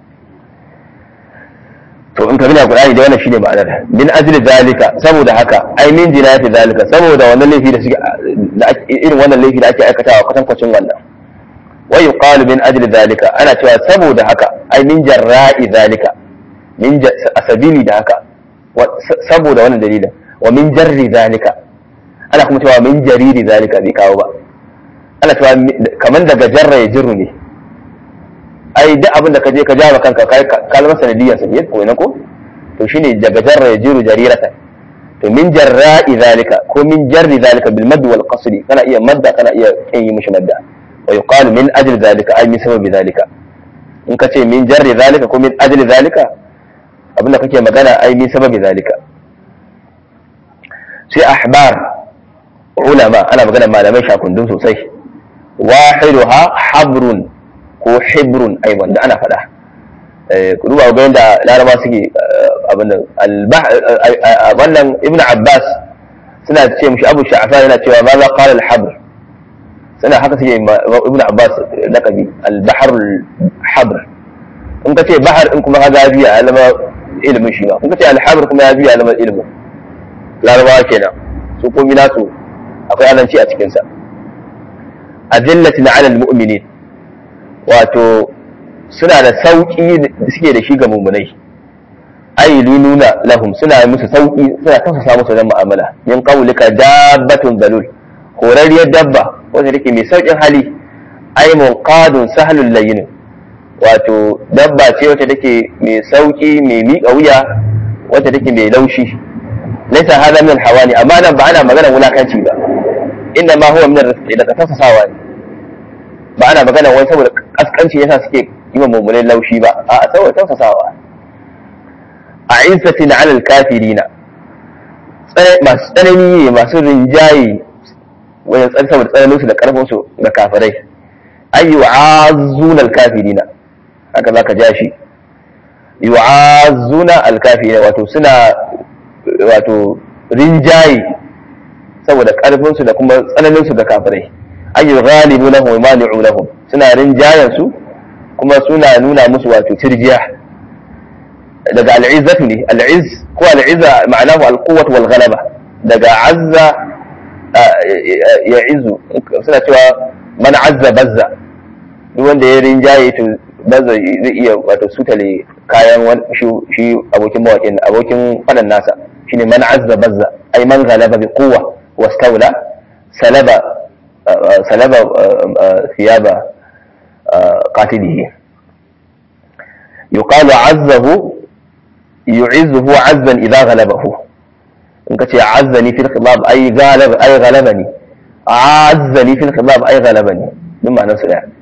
to in ka bina Qur'ani da wannan shine ma'anar min ajli zalika saboda haka ai min jinayati zalika saboda wannan laifi da suke irin wannan laifi da ake aikatawa kwatan kwacin wannan wa yuqalu min ajli zalika ana cewa saboda haka ai min jarra'i zalika min asabili da haka saboda wannan dalilin wa min jarri zalika ana kuma cewa min jariri zalika bai kawo ba ana cewa kaman daga jarra ya jiru ne ai duk abin da ka je ka jama kanka kai kalmar sanadiyar sa ne ko ina ko to shine daga jarra ya jiru jariratan to min jarra'i zalika ko min jarri zalika bil mad wal qasri kana iya madda kana iya kin yi mishi madda wa yuqalu min ajli zalika ai min sababi zalika in ka ce min jarri zalika ko min ajli zalika abinda kake magana ai min sababi zalika sai ahbar ulama ana magana malamai shakundun sosai wahiduha habrun ko hibrun ai wanda ana fada eh duba ga yanda laraba suke abinda wannan ibnu abbas suna ce mishi abu sha'fa yana cewa ma za qala al-habr suna haka suke ibnu abbas laqabi al-bahr al-habr in ka ce bahar in kuma haga biya alama ilimin shi ba kun ce alhabir kuma ya biya lamar ilimin larabawa kenan su komi nasu akwai azanci a cikinsa azillatin ala almu'minin wato suna da sauki da suke da shi ga mu'minai ay lununa lahum suna musu sauki suna tafasa musu dan mu'amala min qawlika dabbatun dalul horariyar dabba wanda take mai saukin hali ai munqadun sahlul layyin wato dabba ce wacce take mai sauki mai miƙa wuya wacce take mai laushi laysa hada min alhawani amma nan ba ana magana wulakanci ba inda ma huwa min arrizqi daga tafasawa ne ba ana magana wai saboda kaskanci yasa suke yi wa mummunan laushi ba a saboda tafasawa a izzatin ala alkafirina masu tsanani ne masu rinjaye wajen tsar saboda tsananinsu da karfinsu da kafirai ay yu'azzuna alkafirina haka zaka ja shi yu'azzuna alkafirina wato suna wato rinjaye saboda karfinsu da kuma tsananinsu da kafirai ay yughalibu lahum wa mani'u lahum suna rinjayen su kuma suna nuna musu wato tirjiya daga al'izzatu ne al'izz ko al'izza ma'anahu al-quwwah wal ghalaba daga azza ya'izu suna cewa man azza bazza duk wanda ya rinjaye to bazza zai iya wato sutale kayan shi abokin mawaƙin abokin fadan nasa shine man azza bazza ay man ghalaba bi quwwa wastawla salaba salaba thiyaba qatilihi yuqalu azzahu yu'izzuhu 'azzan idha ghalabahu in kace 'azzani fil khilab ay ghalab ay ghalabani 'azzani fil khilab ay ghalabani din ma'anar su daya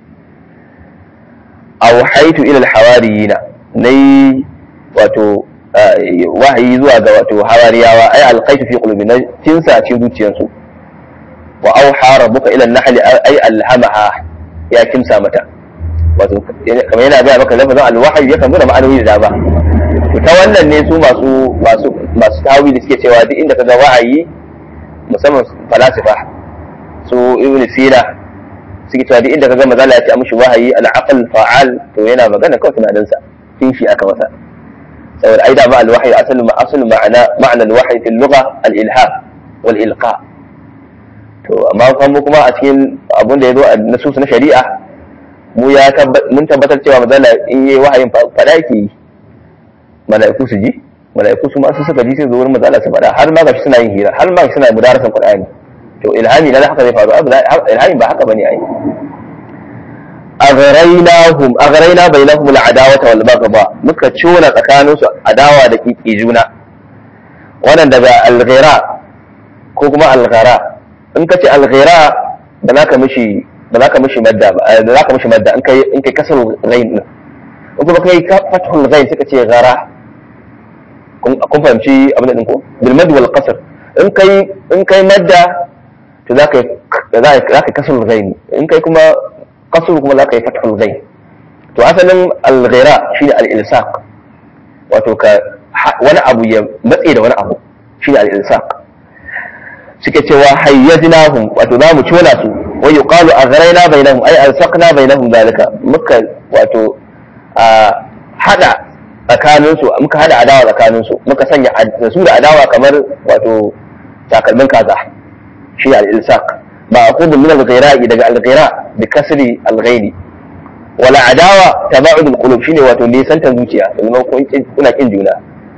awhaytu ila al-hawariyina nay wato wahayi zuwa ga wato hawariyawa ay alqaitu fi qulubina tinsa a cikin zuciyansu wa awha rabbuka ila an-nahl ay alhamaha ya kimsa mata wato kamar yana ga maka lafazin al-wahyi yakan nuna ma'anoyi da ba ta wannan ne su masu masu masu tawili suke cewa duk inda kaga wa'ayi musamman falasifa su ibn sina suke cewa duk inda kaga mazala ya ce amshi wahayi al-aql fa'al to yana magana kawai tunanin sa kin shi aka masa saboda aida ba al-wahyi asalu ma asalu ma'ana ma'na al-wahyi fi al-lugha al-ilham wal ilqa to amma kuma a cikin abun da yazo a nasus na shari'a mu ya mun tabbatar cewa mazala in yayi wahayin fada yake yi mala'iku su ji mala'iku su ma su suka ji sai zo wurin mazala su faɗa har ma gashi suna yin hira har ma gashi suna mudarasan qur'ani to ilhami na haka zai faru ilhami ba haka bane ai aghraynahum aghrayna bainahum al'adawata wal baghdha muka ciona tsakanin su adawa da kiki juna wannan daga al-ghira ko kuma al-ghara in kace al-ghira ba za ka mishi ba za ka mishi madda ba ba za ka mishi madda in kai in kai kasal ghain din kuma kai fathul ghain suka ce ghara kun fahimci abin da ko bil mad wal qasr in kai in kai madda to zaka zaka kasrul ghain in kai kuma qasr kuma zaka yi fathul ghain to asalin al ghira shine al ilsaq wato ka wani abu ya matse da wani abu shine al ilsaq suke cewa hayyajnahum wato zamu tona su wa yuqalu aghrayna bainahum ay alsaqna bainahum zalika muka wato a hada tsakaninsu muka hada adawa tsakaninsu muka sanya da su da adawa kamar wato takalmin kaza shi al-ilsaq ba aqudu min al-ghira'i daga al-ghira bi kasri al-ghaini wala adawa taba'ud al-qulub shine wato nisantan zuciya kuma kuna kin juna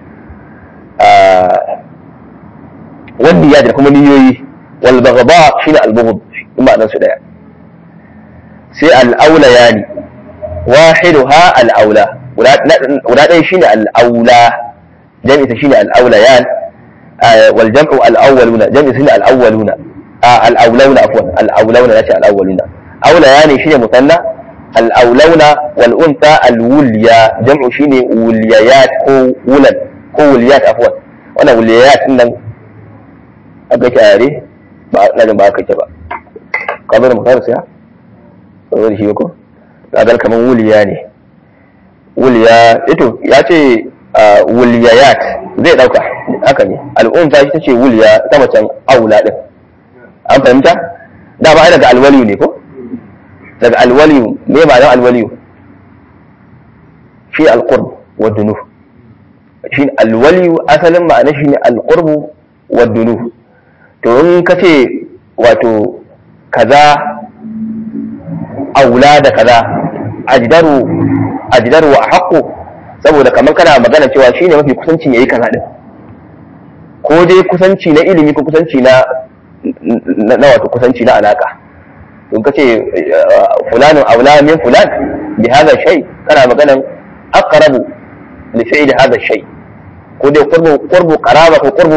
wanda ya da kuma niyoyi wal baghda shine al-bughd kuma nan su daya sai al-awlayani wahiduha al-awla guda ɗaya shine al'aula jami'i ta shine al'aulayan wal jam'u al'awwaluna jami'i shine al'awwaluna al'aulauna afwan al'aulauna nace al'awwaluna aulayani shine musanna al'aulauna wal unta al-wulya jam'u shine wulyayat ko wulad ko wulyat afwan wannan wulyayat din nan aka kare ba na da ba aka ce ba kabar mu karasa ya saboda shi ko ga kaman wuliya ne wuliya ito ya ce wuliyayat zai dauka haka ne al'umma shi tace wuliya ta macen aula din an fahimta da ba daga alwaliyu ne ko daga alwaliyu me ma'anar alwaliyu shi alqurb wa dunuf shi alwaliyu asalin ma'anar shi ne alqurb wa dunuf to in kace wato kaza aula da kaza ajdaru ajdaru wa haqqu saboda kamar kana magana cewa shine mafi kusanci yayi kaza din ko dai kusanci na ilimi ko kusanci na na wato kusanci na alaka in kace fulanun aula min fulan bi hadha shay kana maganan aqrabu li fi'li hadha shay ko dai qurbu qurbu qaraba ko qurbu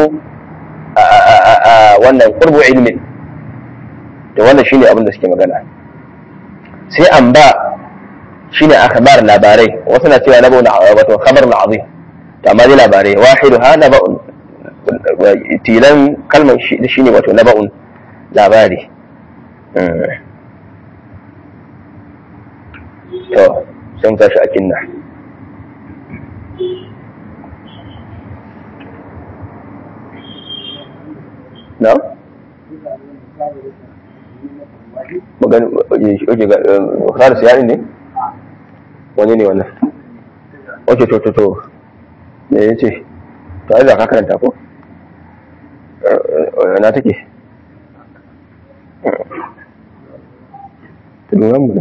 wannan qurbu ilmin to wannan shine abin da suke magana. sai an ba shine akhbar labarai wasu na cewa naba'un wato khabarun azim to amma dai labarai wahidu ha naba'un tilan kalmar shine wato naba'un labari. to sun tashi a kinna na magana oke ga kharis yani ne wani ne wannan oke to to to me yace to ai da ka karanta ko na take to duwan mu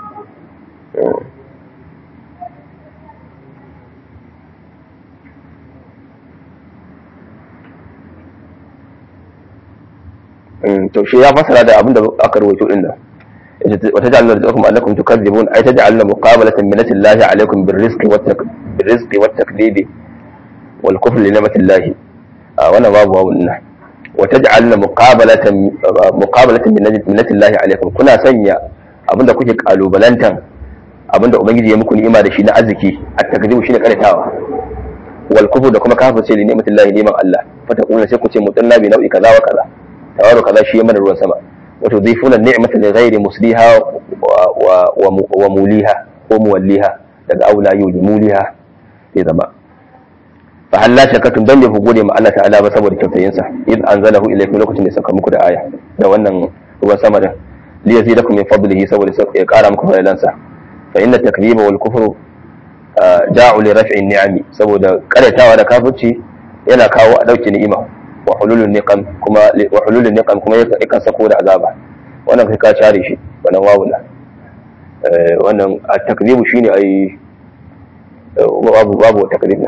to shi ya fasara da abin da aka rawaito din nan wata ja'alna rizqakum annakum tukadzibun ay taj'alna muqabalatan minatillahi alaykum birrizqi wat birrizqi wat takdibi wal kufri li ni'matillahi wannan babu babu din nan wata ja'alna muqabalatan muqabalatan minatillahi alaykum kuna sanya abinda kuke kalubalantan abinda ubangiji ya muku ni'ima da shi na arziki at takdibu shine karatawa wal kufru da kuma kafirce li ni'matillahi ni'man Allah fata kuma sai ku ce mutanna bi nau'i kaza wa kaza tawaro kaza shi mana ruwan sama wato dhifuna ni'mata li ghairi musliha wa wa muliha ko muwalliha daga aula yuli muliha sai zama fa halla shakatun dan da ku gode ma Allah ta'ala ba saboda kyautayin sa id anzalahu ilaykum lokacin da saka muku da aya da wannan ruwan sama da li yazidakum min fadlihi saboda ya kara muku fadalan sa fa inna takdhiba wal kufru ja'u li raf'i ni'ami saboda karatawa da kafirci yana kawo a dauke ni'ima wa hululun niqam kuma wa hululun niqam kuma yakan sako da azaba wannan kai ka share shi wannan wawuna eh wannan at-takdhibu shine ai babu babu takdhib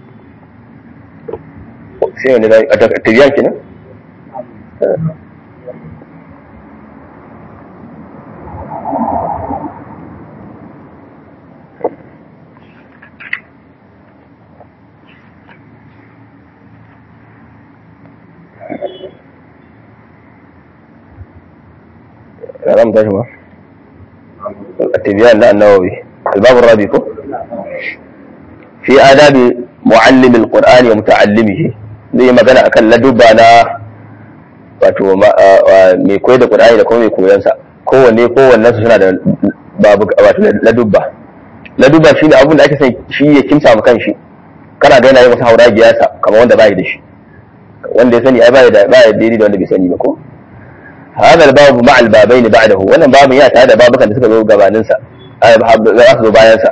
sai ne da at-tibyan kenan كلام تجمع التبيان لا النووي الباب الرابع في آداب معلم القرآن ومتعلمه زي ما قال أكل لدبنا wato mai koyar da Qur'ani da kuma mai koyan sa kowanne kowanne su suna da babu wato ladubba ladubba shine abun da ake san shi ya kimsa mu kanshi kana ga yana yin wasu hauragiya sa kamar wanda bai da shi wanda ya sani ai bai da bai da da wanda bai sani ba ko هذا الباب مع البابين بعده wannan babin ya tare da babukan da suka zo gabanin sa za su zo bayan sa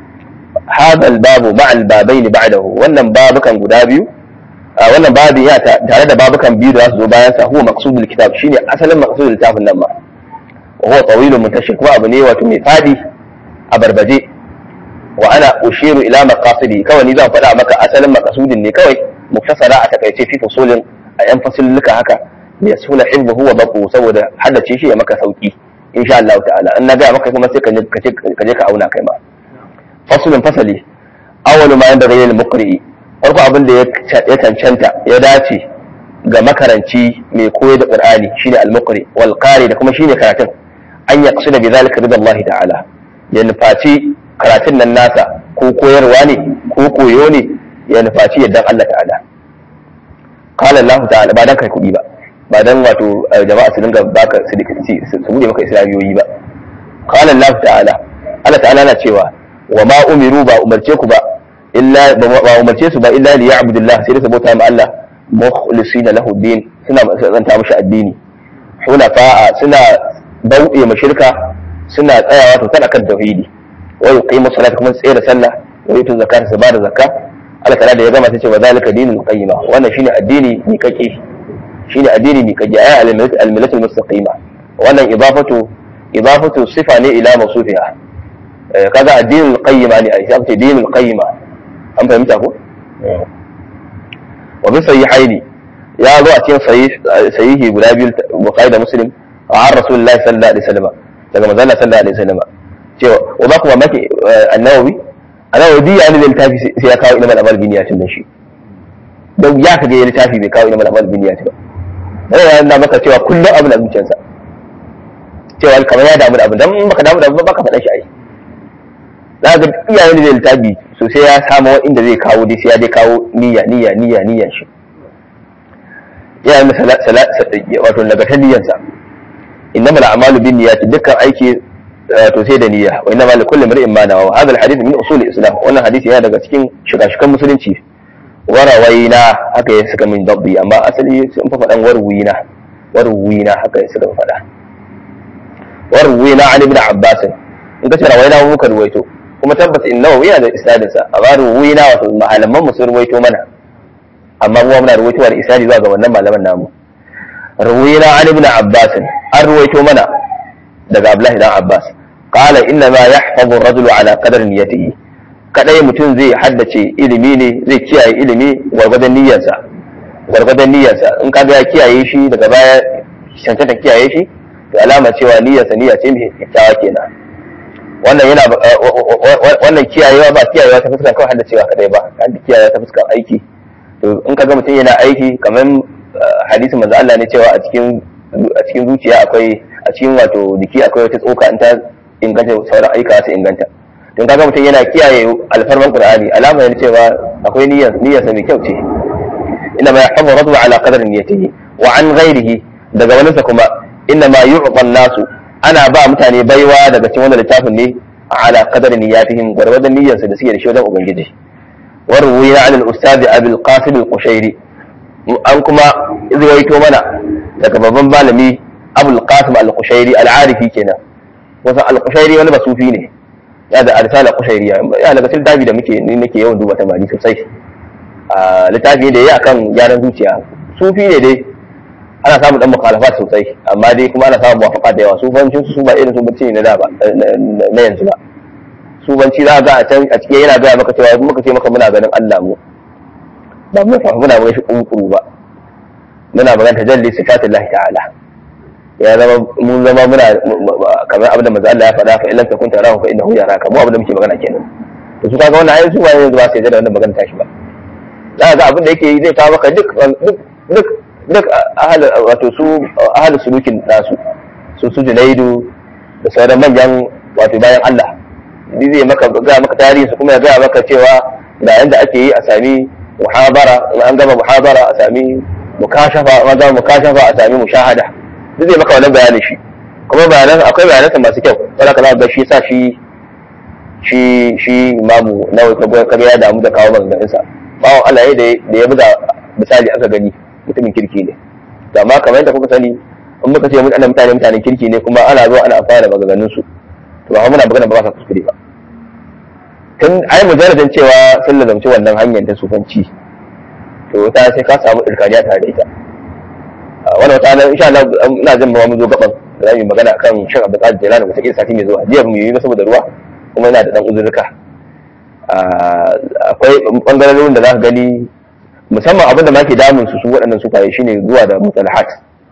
هذا الباب مع البابين بعده wannan babukan guda biyu wannan babin ya tare da babukan biyu da za su zo bayan sa huwa maqsudul kitab shine asalin maqsudul littafin nan ma huwa tawilun muntashir kuma abu ne wato mai fadi a barbaje wa ana ushiru ila maqasidi kawai ni zan faɗa maka asalin maqsudin ne kawai muktasara a takaice fi fusulin a yan fasulluka haka ya sula hibbu wa baku saboda haddace shi ya maka sauki insha Allah ta'ala in na ga maka kuma sai ka je ka auna kai ma fasulun fasali awwalu ma yanda ghayr al-muqri farko abin da ya cancanta ya dace ga makaranci mai koyar da Qur'ani shine al-muqri wal qari da kuma shine karatun an yaqsida bi zalika ridallahi ta'ala ya nufaci karatun nan nasa ko koyarwa ne ko koyo ne ya nufaci yaddan Allah ta'ala qala Allah ta'ala ba dan kai kudi ba ba dan wato jama'a su dinga baka su bude maka islamiyoyi ba qala Allah ta'ala Allah ta'ala na cewa wa ma umiru ba umarce ku ba illa ba umarce su ba illa li ya'budullah sai su bauta ma Allah mukhlisina lahu din suna zanta mishi addini hunafa suna bauɗe mashirka suna tsayawa to kada kan tauhidi wa yuqimu salata kuma tsaye da sallah wa yutu zakata su bada zakka Allah ta'ala da ya gama sai ce wa zalika dinul qayyima wannan shine addini miƙaƙe shine addini miƙaƙe ay al-millatul mustaqima wannan idafatu idafatu sifa ne ila mawsufiha kaga addinul qayyima ne ai sai dinul qayyima an fahimta ko wa bi sahihaini ya zo a cikin sahihi guda biyu Bukhari da Muslim a rasulullahi sallallahu alaihi wasallam daga manzon Allah sallallahu alaihi wasallam cewa wa ba kuma maki annawawi annawawi diya ne littafi sai ya kawo ilmal amal biniyatin da shi dan ya kaga ya littafi bai kawo ilmal amal biniyatin ba dan ya nuna maka cewa kullum abu na zuciyarsa cewa kamar ya damu da abu dan baka damu da abu baka faɗa shi ai za ga iyayen da littafi so sai ya samu inda zai kawo dai sai ya dai kawo niyya niyya niyya niyyan shi ya yi misala wato daga ta niyyansa innama al'amalu bin niyyati dukkan aiki to sai da niyya wa innama li kulli mar'in ma nawa hadha al-hadith min usul al-islam wannan hadisi yana daga cikin shiga-shigan musulunci warawaina haka ya suka min dabbi amma asali sun fa fadan warwina warwina haka ya suka fada warwina ali ibn abbas in ka ce rawaina muka ruwaito kuma tabbas innahu yana da isnadin sa amma ruwaina wato malaman musul ruwaito mana amma kuma muna ruwaitowa da isnadi zuwa ga wannan malaman namu ruwaina ali ibn abbas an ruwaito mana daga abdullahi dan abbas qala inna ma yahfazu ar-rajulu ala qadri niyyatihi kadai mutum zai haddace ilimi ne zai kiyaye ilimi gwargwadon niyyarsa gwargwadon niyyarsa in kaga ya kiyaye shi daga baya cancanta kiyaye shi to alama cewa niyyarsa niyya ce mai kyakkyawa kenan wannan yana wannan kiyayewa ba kiyayewa ta fuskar kawai haddacewa kadai ba hadda kiyayewa ta fuskar aiki to in kaga mutum yana aiki kamar hadisin manzo Allah ne cewa a cikin a cikin zuciya akwai a cikin wato jiki akwai wata tsoka in ta inganta sauran aika su inganta don kaga mutum yana kiyaye alfarman qur'ani alama ne cewa akwai niyyar niyyarsa mai kyau ce inna ma yahfazu rajulu ala qadri niyyatihi wa an ghairihi daga wani sa kuma inna ma yu'ta an-nasu ana ba mutane baiwa daga cikin wannan littafin ne ala qadri niyyatihim gwargwadon niyyarsa da suke da shi wajen ubangiji warwina an al-ustad abi al-qasim al-qushairi an kuma izwaito mana daga babban malami abu al-qasim al-qushairi al-arifi kenan wasu al-qushairi wani basufi ne ya da arsala qushairiya ya daga littafi da muke ni nake yawan duba tamari sosai a littafi da yayi akan gyaran zuciya sufi ne dai ana samun dan mukhalafat sosai amma dai kuma ana samun muwafaqa da yawa sufancin su ba irin sufanci ne na da ba na yanzu ba sufanci za ga a can a cikin yana ga maka cewa muka ce maka muna ganin Allah mu ba mu fa muna ga shi kunkuru ba muna magana tajalli sifatullahi ta'ala ya zama mun zama muna kamar abin da manzo Allah ya faɗa fa illam takun tarahu fa innahu yaraka mu abin da muke magana kenan to su kaga wannan ayin su ba yanzu ba sai da wannan magana tashi ba za ga abin da yake yi zai kawo maka duk duk duk duk ahal wato su ahal sulukin nasu su su junaidu da sauran manyan wato bayan Allah ni zai maka ga maka tarihi su kuma ya ga maka cewa da yanda ake yi a sami muhabara an gama muhabara a sami mukashafa an gama mukashafa a sami mushahada duk zai maka wannan bayanin shi kuma bayanan akwai bayanansa masu kyau wanda kana ga shi sa shi shi shi imamu nawawi kaga kaga ya damu da kawo maganganun sa bawon Allah da da ya buga misali aka gani mutumin kirki ne to amma kamar yadda kuka sani in muka ce mutanen mutane mutanen kirki ne kuma ana zuwa ana amfana da maganganun su to ba muna magana ba sa kuskure ba tun ai mujarradin cewa sun lazamci wannan hanyar ta sufanci to ta sai ka samu irkaniya tare da ita wannan wata nan insha Allah ina jin ba mu zo gaban da zamu magana akan Sheikh Abdul Qadir Jilani wata kila sati mai zuwa jiya mu yi ba saboda ruwa kuma ina da dan uzurruka akwai bangarorin da zaka gani musamman abinda ma ke damun su su waɗannan su kai shine zuwa da mutalahat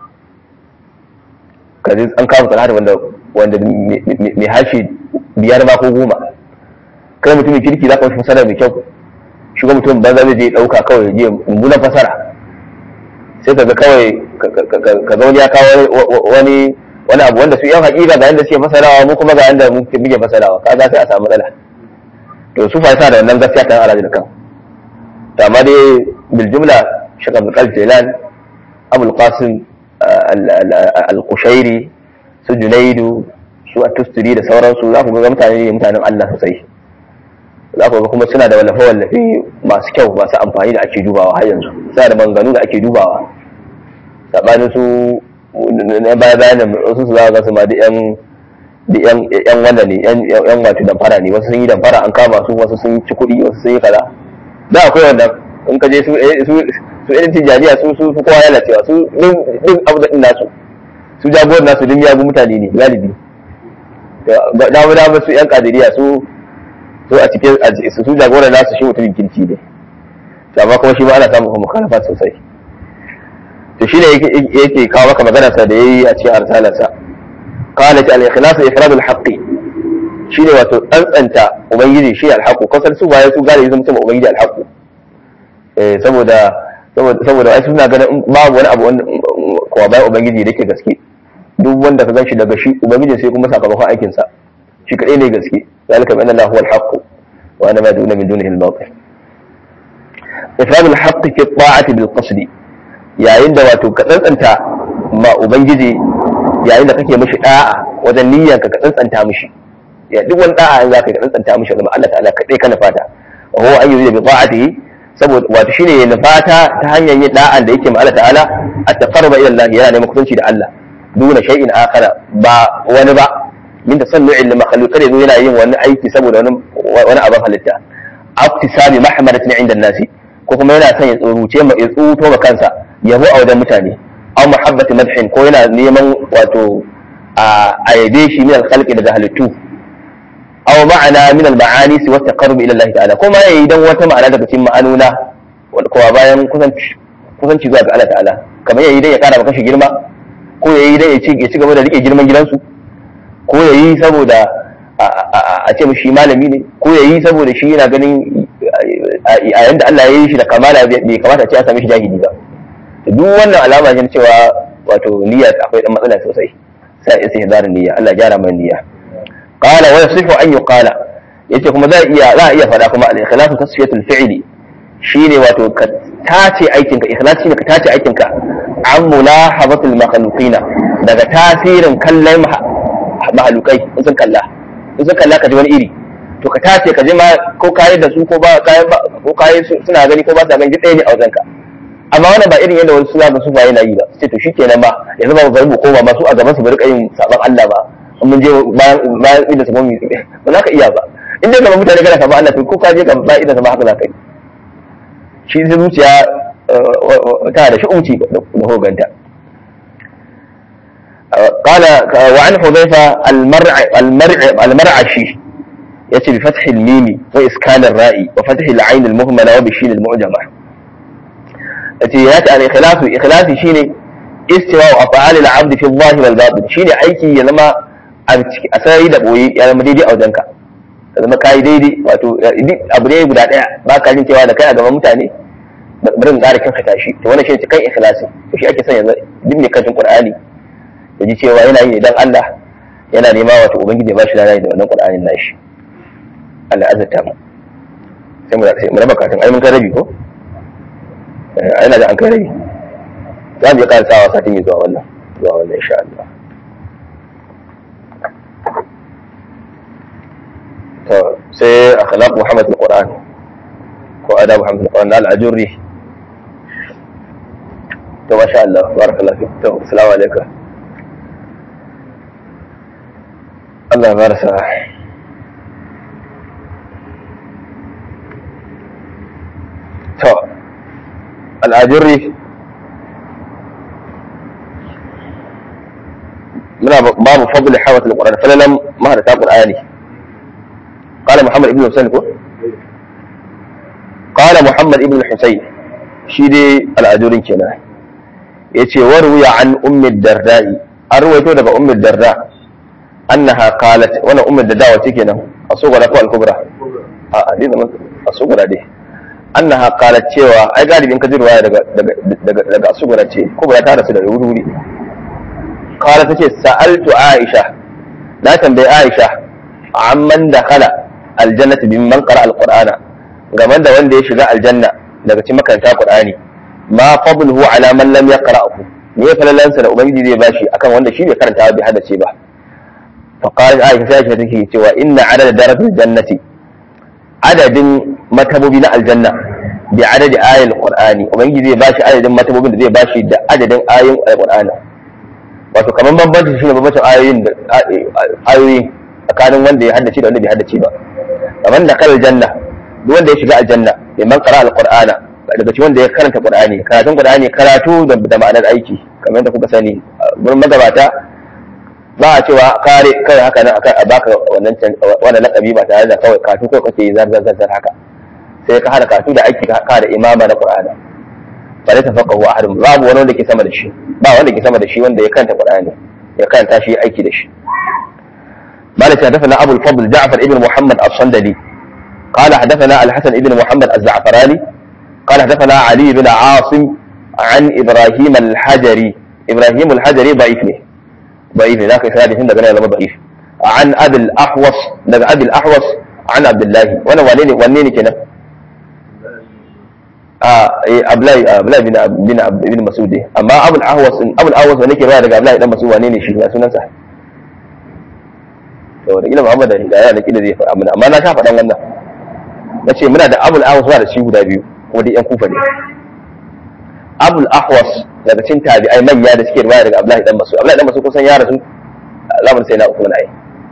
kaje an kawo mutalahat wanda wanda mai hashi biyar ma ko goma kai mutumin kirki zaka shi fasara mai kyau shi ga mutum banza zai je dauka kawai je mummunan fasara sai ka ga kawai ka ga wani ya kawo wani wani abu wanda su yan hakika ga yanda suke fasarawa mu kuma ga yanda muke muke fasarawa kaga sai a samu matsala to su fa da wannan gaskiya kan alaji da kan to amma dai bil jumla Sheikh Abdul Qadir Jilani Abul Qasim al-Qushairi su Junaidu su At-Tusturi da sauransu za ku ga mutane ne mutanen Allah sosai za ku ga kuma suna da wallafe-wallafe masu kyau masu amfani da ake dubawa har yanzu suna da manganu da ake dubawa sabanin su na baya bayan wasu su za ga su ma da yan yan wanda ne yan wato damfara ne wasu sun yi damfara an kama su wasu sun ci kuɗi wasu sun yi kaza da akwai wannan in ka je su su su irin tijaniya su su kowa yana cewa su duk abu da nasu su jagoran nasu duk ya bi mutane ne galibi da dama dama su yan kadiriya su so a cikin su jagoran nasu shi mutumin kirki ne amma kuma shi ma ana samun mukhalafa sosai to shine yake yake kawo maka magana sa da yayi a cikin arsalarsa qalat al-ikhlas ifrad al-haqq shine wato tsantsanta ubangiji shi al-haqq kasar su baya su gane su mutum ubangiji al-haqq eh saboda saboda saboda ai suna ganin babu wani abu wanda ko bayan ubangiji da yake gaske duk wanda ka ganshi daga shi ubangiji sai kuma sakamakon aikin sa shi kadai ne gaske zalika bi anna Allah huwa al-haqq wa ana ma duna min dunihi al-batil ifrad al-haqq fi at-ta'ati bil qasd yayin da wato ka tsantsanta ma ubangiji yayin da kake mishi da'a wajen niyyar ka ka tsantsanta mishi ya duk wani da'a in zaka ka tsantsanta mishi da Allah ta'ala kadai kana fata wa huwa an yuridu bi ta'atihi saboda wato shine ya nufata ta hanyar yin da'an da yake ma Allah ta'ala at-taqarruba ila Allah yana neman kusanci da Allah duna shay'in akhara ba wani ba min tasannu'in lil makhluq kada yana yin wani aiki saboda wani wani abin halitta aftisabi mahmadatin 'inda an-nasi ko kuma yana son ya tsuruce ma ya tsuto ma kansa yabo a wajen mutane aw muhabbati madhin ko yana neman wato a ayabe shi min al-khalqi daga halittu aw ma'ana min al-ma'ani wa taqarrub ila Allah ta'ala kuma yayi dan wata ma'ana daga cikin ma'anuna ko bayan kusanci kusanci zuwa ga Allah ta'ala kamar yayi dan ya kara maka shi girma ko yayi dan ya ci ya ci gaba da rike girman gidansu ko yayi saboda a ce mishi malami ne ko yayi saboda shi yana ganin a yanda Allah ya yi shi da kamala bai kamata a ce a same shi jahili ba duk wannan alama ne cewa wato niyya akwai dan matsala sosai sai istihdarin niyya Allah ya gyara mana niyya qala wa yasifu an yuqala yace kuma za iya za iya fada kuma al-ikhlasu tasfiyatul fi'li shine wato ka tace aikin ka ikhlas shine ka tace aikin ka an mulahabatul makhluqina daga tasirin kallon mahalukai in sun kalla in sun kalla ka ji wani iri to ka tace ka ji ma ko kayan da su ko ba kayan ba ko kayan suna gani ko ba sa gani ɗaya ne a wajenka amma wannan ba irin yadda wasu suna ga su ba yana yi ba sai to shikenan ma yanzu ba bari mu koma ma su a gaban su bari kayin saban Allah ba mun je bayan bayan idan su gomi ba za ka iya ba in dai gaban mutane kana saban Allah to ko ka je ga ba idan su ba haka za ka yi shi zuciya ta da shi'umci da hoganta قال وعن حذيفة المرع المرع المرعشي يأتي بفتح الميم وإسكان الراء وفتح العين المهملة وبشين المعجمة التي يأتي عن إخلاص إخلاص شيني استواء أفعال العبد في الظاهر والباطن شيني أيكي لما أساري دبوي يعني مديدي أو دنكا لما كاي ديدي واتو abu ne guda daya ba ka jin cewa da kai a gaban mutane bari mu ƙara kin hata shi to wannan shi ne kai ikhlasi to shi ake son yanzu duk mai karatun Qur'ani ya ji cewa yana yi dan Allah yana nema wato ubangiji ya bashi lada da wannan Qur'anin nashi Allah azata mu sai mu sai mu raba karatun ai mun kai rabi ko ai ina da an kai rabi za mu je karantawa satin zuwa wannan zuwa wannan insha Allah to sai akhlaq Muhammad al-Qur'an ko adab Muhammad al-Qur'an al-Ajurri to masha Allah barakallahu fik to assalamu alaikum Allah ya barasa to al-Ajurri muna babu fadl hawat al-Qur'an falalam maharata Qur'ani قال محمد ابن حسين قال محمد ابن الحسين شيدي الأجورين كنا يتي وروي عن أم الدرداء أرويته لك أم الدرداء أنها قالت وانا أم الدرداء وتكنا الصغرى كو الكبرى آه دي الصغرى دي أنها قالت شوى أي قال بين كثير رواية لك الصغرى شي كبرى تارس للوروري قالت شي سألت عائشة لا تنبي عائشة عمن دخل aljannati bimman qara alqur'ana game da wanda ya shiga aljanna daga cikin makaranta qur'ani ma fadluhu ala man lam yaqra'hu ne falalansa da ubangiji zai bashi akan wanda shi bai karanta bai hadace ba fa qala aisha sai take cewa inna adada darajatil jannati adadin matabobi na aljanna bi adadi ayatil qur'ani ubangiji zai bashi adadin matabobin da zai bashi da adadin ayoyin alqur'ani wato kaman bambanci shi ne bambancin ayoyin da ayoyi tsakanin wanda ya haddace da wanda bai haddace ba kamar da kal janna duk wanda ya shiga aljanna bai man qara alqur'ana daga cikin wanda ya karanta qur'ani karatun qur'ani karatu da ma'anar aiki kamar yadda kuka sani gurin magabata ba a cewa kare kai haka nan a baka wannan wannan lakabi ba tare da kawai karatu kai kake zar zar zar haka sai ka hada karatu da aiki ka da imama na qur'ani fa la tafaqahu ahadun babu wani wanda ke sama da shi ba wanda ke sama da shi wanda ya karanta Qur'ani ya karanta shi aiki da shi مالك حدثنا أبو الفضل جعفر ابن محمد الصندلي قال حدثنا الحسن ابن محمد الزعفراني قال حدثنا علي بن عاصم عن إبراهيم الحجري إبراهيم الحجري ضعيف له ضعيف ذاك إسناده هند قال له ضعيف عن أبي الأحوص لقى أبي الأحوص عن عبد الله وأنا ونيني ونيني كده آه أبلاي أبلاي بن بن بن مسعود أما أبو الأحوص أبو الأحوص ونيكي بقى لقى أبلاي بن مسعود ونيني شيء لا سنة صح to da ila Muhammad da ya da kila zai faɗa mana amma na sha faɗan wannan nace muna da Abul Ahwas da shi guda biyu kuma dai yan kufa ne Abul Ahwas daga cikin tabi'ai manya da suke riwaya daga Abdullahi dan Mas'ud Abdullahi dan Mas'ud kusan ya rasu zamanin sai na Uthman ai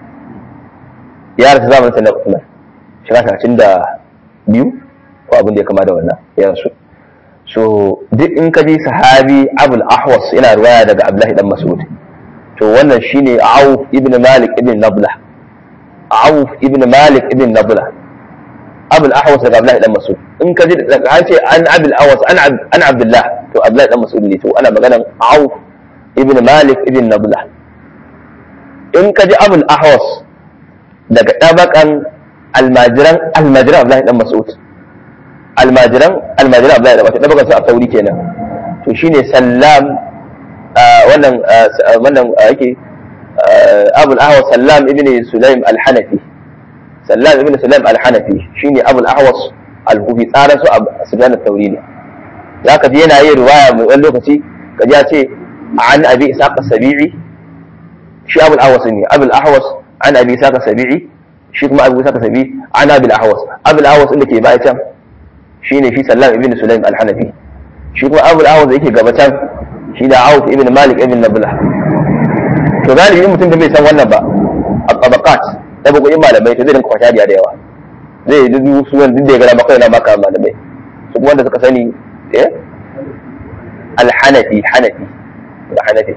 ya rasu zamanin sai na Uthman shekara talatin da biyu ko abin da ya kama da wannan ya rasu so duk in ka ji sahabi Abul Ahwas yana riwaya daga Abdullahi dan Mas'ud to wannan shine Auf ibn Malik ibn Nabla Auf ibn Malik ibn Nabla Abul Ahwas daga Abdullahi dan Mas'ud in ka ji an ce an Abul Ahwas an an Abdullah to Abdullahi dan Mas'ud ne to ana maganan Auf ibn Malik ibn Nabla in ka ji Abul Ahwas daga tabakan almajiran almajiran Abdullahi dan Mas'ud almajiran almajiran Abdullahi dan Mas'ud tabakan su a sauri kenan to shine Sallam wannan wannan yake Abul Ahwas Sallam ibn Sulaim al-Hanafi Sallam ibn Sulaim al-Hanafi shine Abul Ahwas al-Kufi tsaran su a Sufyan al-Thawri ne zaka ji yana yin riwaya mai wani lokaci kaji ya ce an Abi Ishaq as-Sabi'i shi Abul Ahwas ne Abul Ahwas an Abi Ishaq as-Sabi'i shi kuma Abu Ishaq as-Sabi'i an Abul Ahwas Abul Ahwas inda ke baya can shine shi Sallam ibn Sulaim al-Hanafi shi kuma Abul Ahwas da yake gabatan shi da Auf ibn Malik ibn Nabla to galibi mutum da bai san wannan ba a tabaqat da bugu malamai to zai rinka kwata da yawa zai dudu su wanda da ya gara maka yana maka malamai su kuma wanda suka sani eh al-Hanafi Hanafi da Hanafi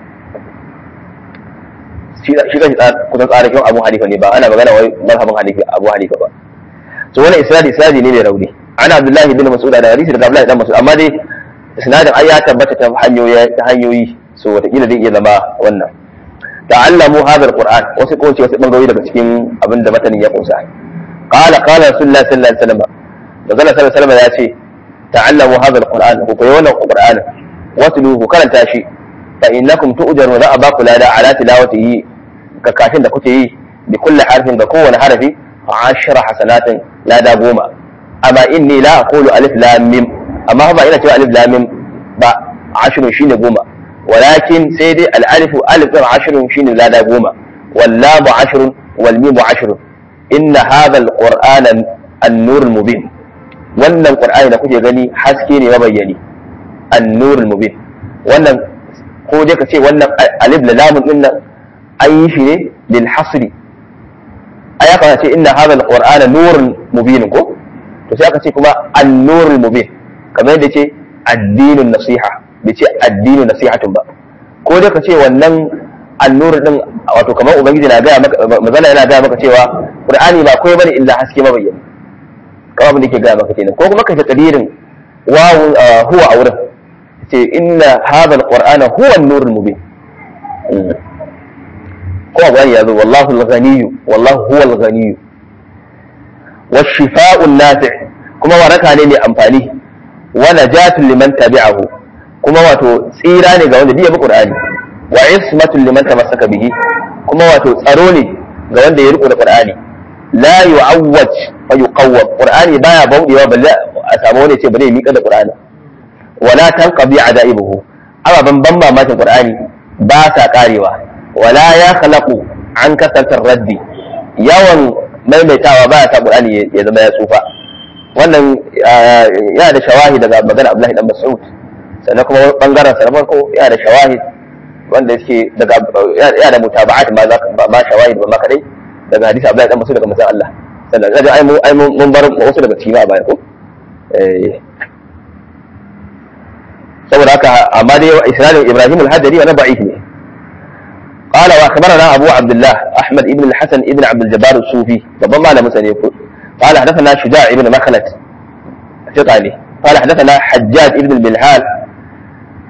shi shi kan kusan tsarin Abu Hanifa ne ba ana magana wai mazhabin Hanifi Abu Hanifa ba to wannan isnadi isnadi ne mai rauni ana Abdullah ibn Mas'ud da hadisi daga Abdullah ibn Mas'ud amma dai isnadin ai ya tabbata ta hanyoyi ta hanyoyi so wata kila zai iya zama wannan ta'allamu hadha alquran wasu ko wasu bangaroyi daga cikin abin da matanin ya kunsa qala qala rasulullahi sallallahu alaihi wasallam da sallallahu alaihi wasallam ya ce ta'allamu hadha alquran ku koyi wannan qur'ani watlu ku karanta shi fa innakum tu'jaruna za a ba ku lada ala tilawatihi ga kafin da kuke yi bi kulli harfin ga kowane harafi ashara hasanatin lada goma amma inni la aqulu alif lam mim amma ba ina cewa alif lam mim ba ashirin shine goma walakin sai dai al-alifu alif din ashirin shine lada goma wal lam ashirin wal mim ashirin inna hadha al-qur'ana an-nur al-mubin wannan qur'ani da kuke gani haske ne mabayyani an-nur al-mubin wannan ko dai ka ce wannan alif da lam din nan an yi shi ne lil hasri aya kana ce inna hadha al-qur'ana nurun mubin ko to sai aka ce kuma an-nur al-mubin kamar yadda ce addinin nasiha bai ce addinin nasihatun ba ko dai ka ce wannan annur din wato kamar ubangiji na gaya maka mazala yana gaya maka cewa qur'ani ba koyi bane illa haske mabayyana kawai abin da yake gaya maka kenan ko kuma ka ta kadirin wawu huwa a wurin ce inna hadha alqur'ana huwa an-nur al-mubin ko abani yazo wallahu al-ghani wallahu huwa al-ghani wash-shifa'u an-nafi' kuma waraka ne mai amfani wa najatun liman tabi'ahu kuma wato tsira ne ga wanda biya bi Qur'ani wa ismatun liman tamassaka bihi kuma wato tsaro ne ga wanda ya riko da Qur'ani la yu'awwaj wa yuqawwab Qur'ani baya baudewa balle a samu wanda ce bane mika da Qur'ani wala tanqabi adaibuhu amma ban ban mamakin Qur'ani ba sa karewa wala ya khalaqu an kasantar raddi yawan maimaitawa ba ta Qur'ani ya zama ya tsufa wannan yana da shawahi daga magana Abdullahi dan Mas'ud sannan kuma bangaren sa na farko yana da shawahid wanda yake daga yana da mutaba'at ma za ba ma shawahid ba ma kadai daga hadisi Abdullahi dan Mas'ud daga manzon Allah sallallahu alaihi wasallam ai mun bar wasu daga cikin a baya ko eh saboda haka amma dai isnadin Ibrahim al-Hadari wa da'if ne قال واخبرنا ابو عبد الله احمد ابن الحسن ابن عبد الجبار الصوفي babban malamin sa ne قال حدثنا شجاع ابن مخلد ثقاني قال حدثنا حجاج ابن الملحال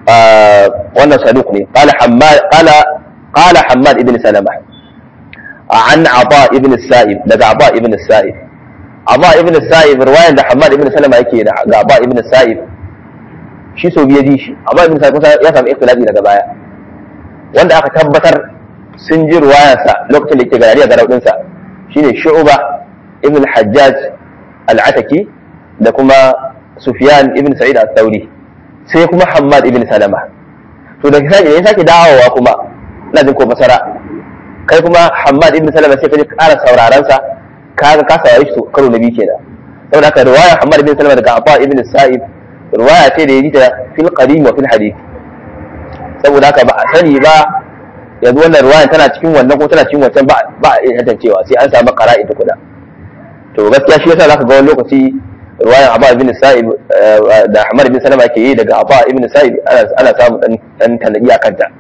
wannan saduq ne qala hammad qala qala hammad ibn salama an aba ibn sa'ib daga aba ibn sa'ib aba ibn sa'ib riwayan da hammad ibn salama yake da ga aba ibn sa'ib shi so biye ji shi aba ibn sa'ib ya samu ikhtilafi daga baya wanda aka tabbatar sun ji riwayarsa lokacin da yake garari a garaudin sa shine shu'ba ibn al-hajjaj al-ataki da kuma sufyan ibn sa'id al-thawri sai kuma hammad ibn salama to da sai ya sake dawowa kuma ina jin ko basara kai kuma hammad ibn salama sai kaje ƙara sauraron sa kaga ka saurare shi karo na biyu kenan saboda haka riwaya hammad ibn salama daga abba ibn sa'id riwaya ce da yaji ta fil qadim wa fil hadith saboda haka ba a sani ba yanzu wannan riwaya tana cikin wannan ko tana cikin wancan ba ba a iya tantancewa sai an samu qara'in ta kuda to gaskiya shi yasa zaka ga wani lokaci riwayan abba ibn sa'id da hammad ibn salama ke yi daga abba ibn sa'id ana samu dan dan tanadi akan ta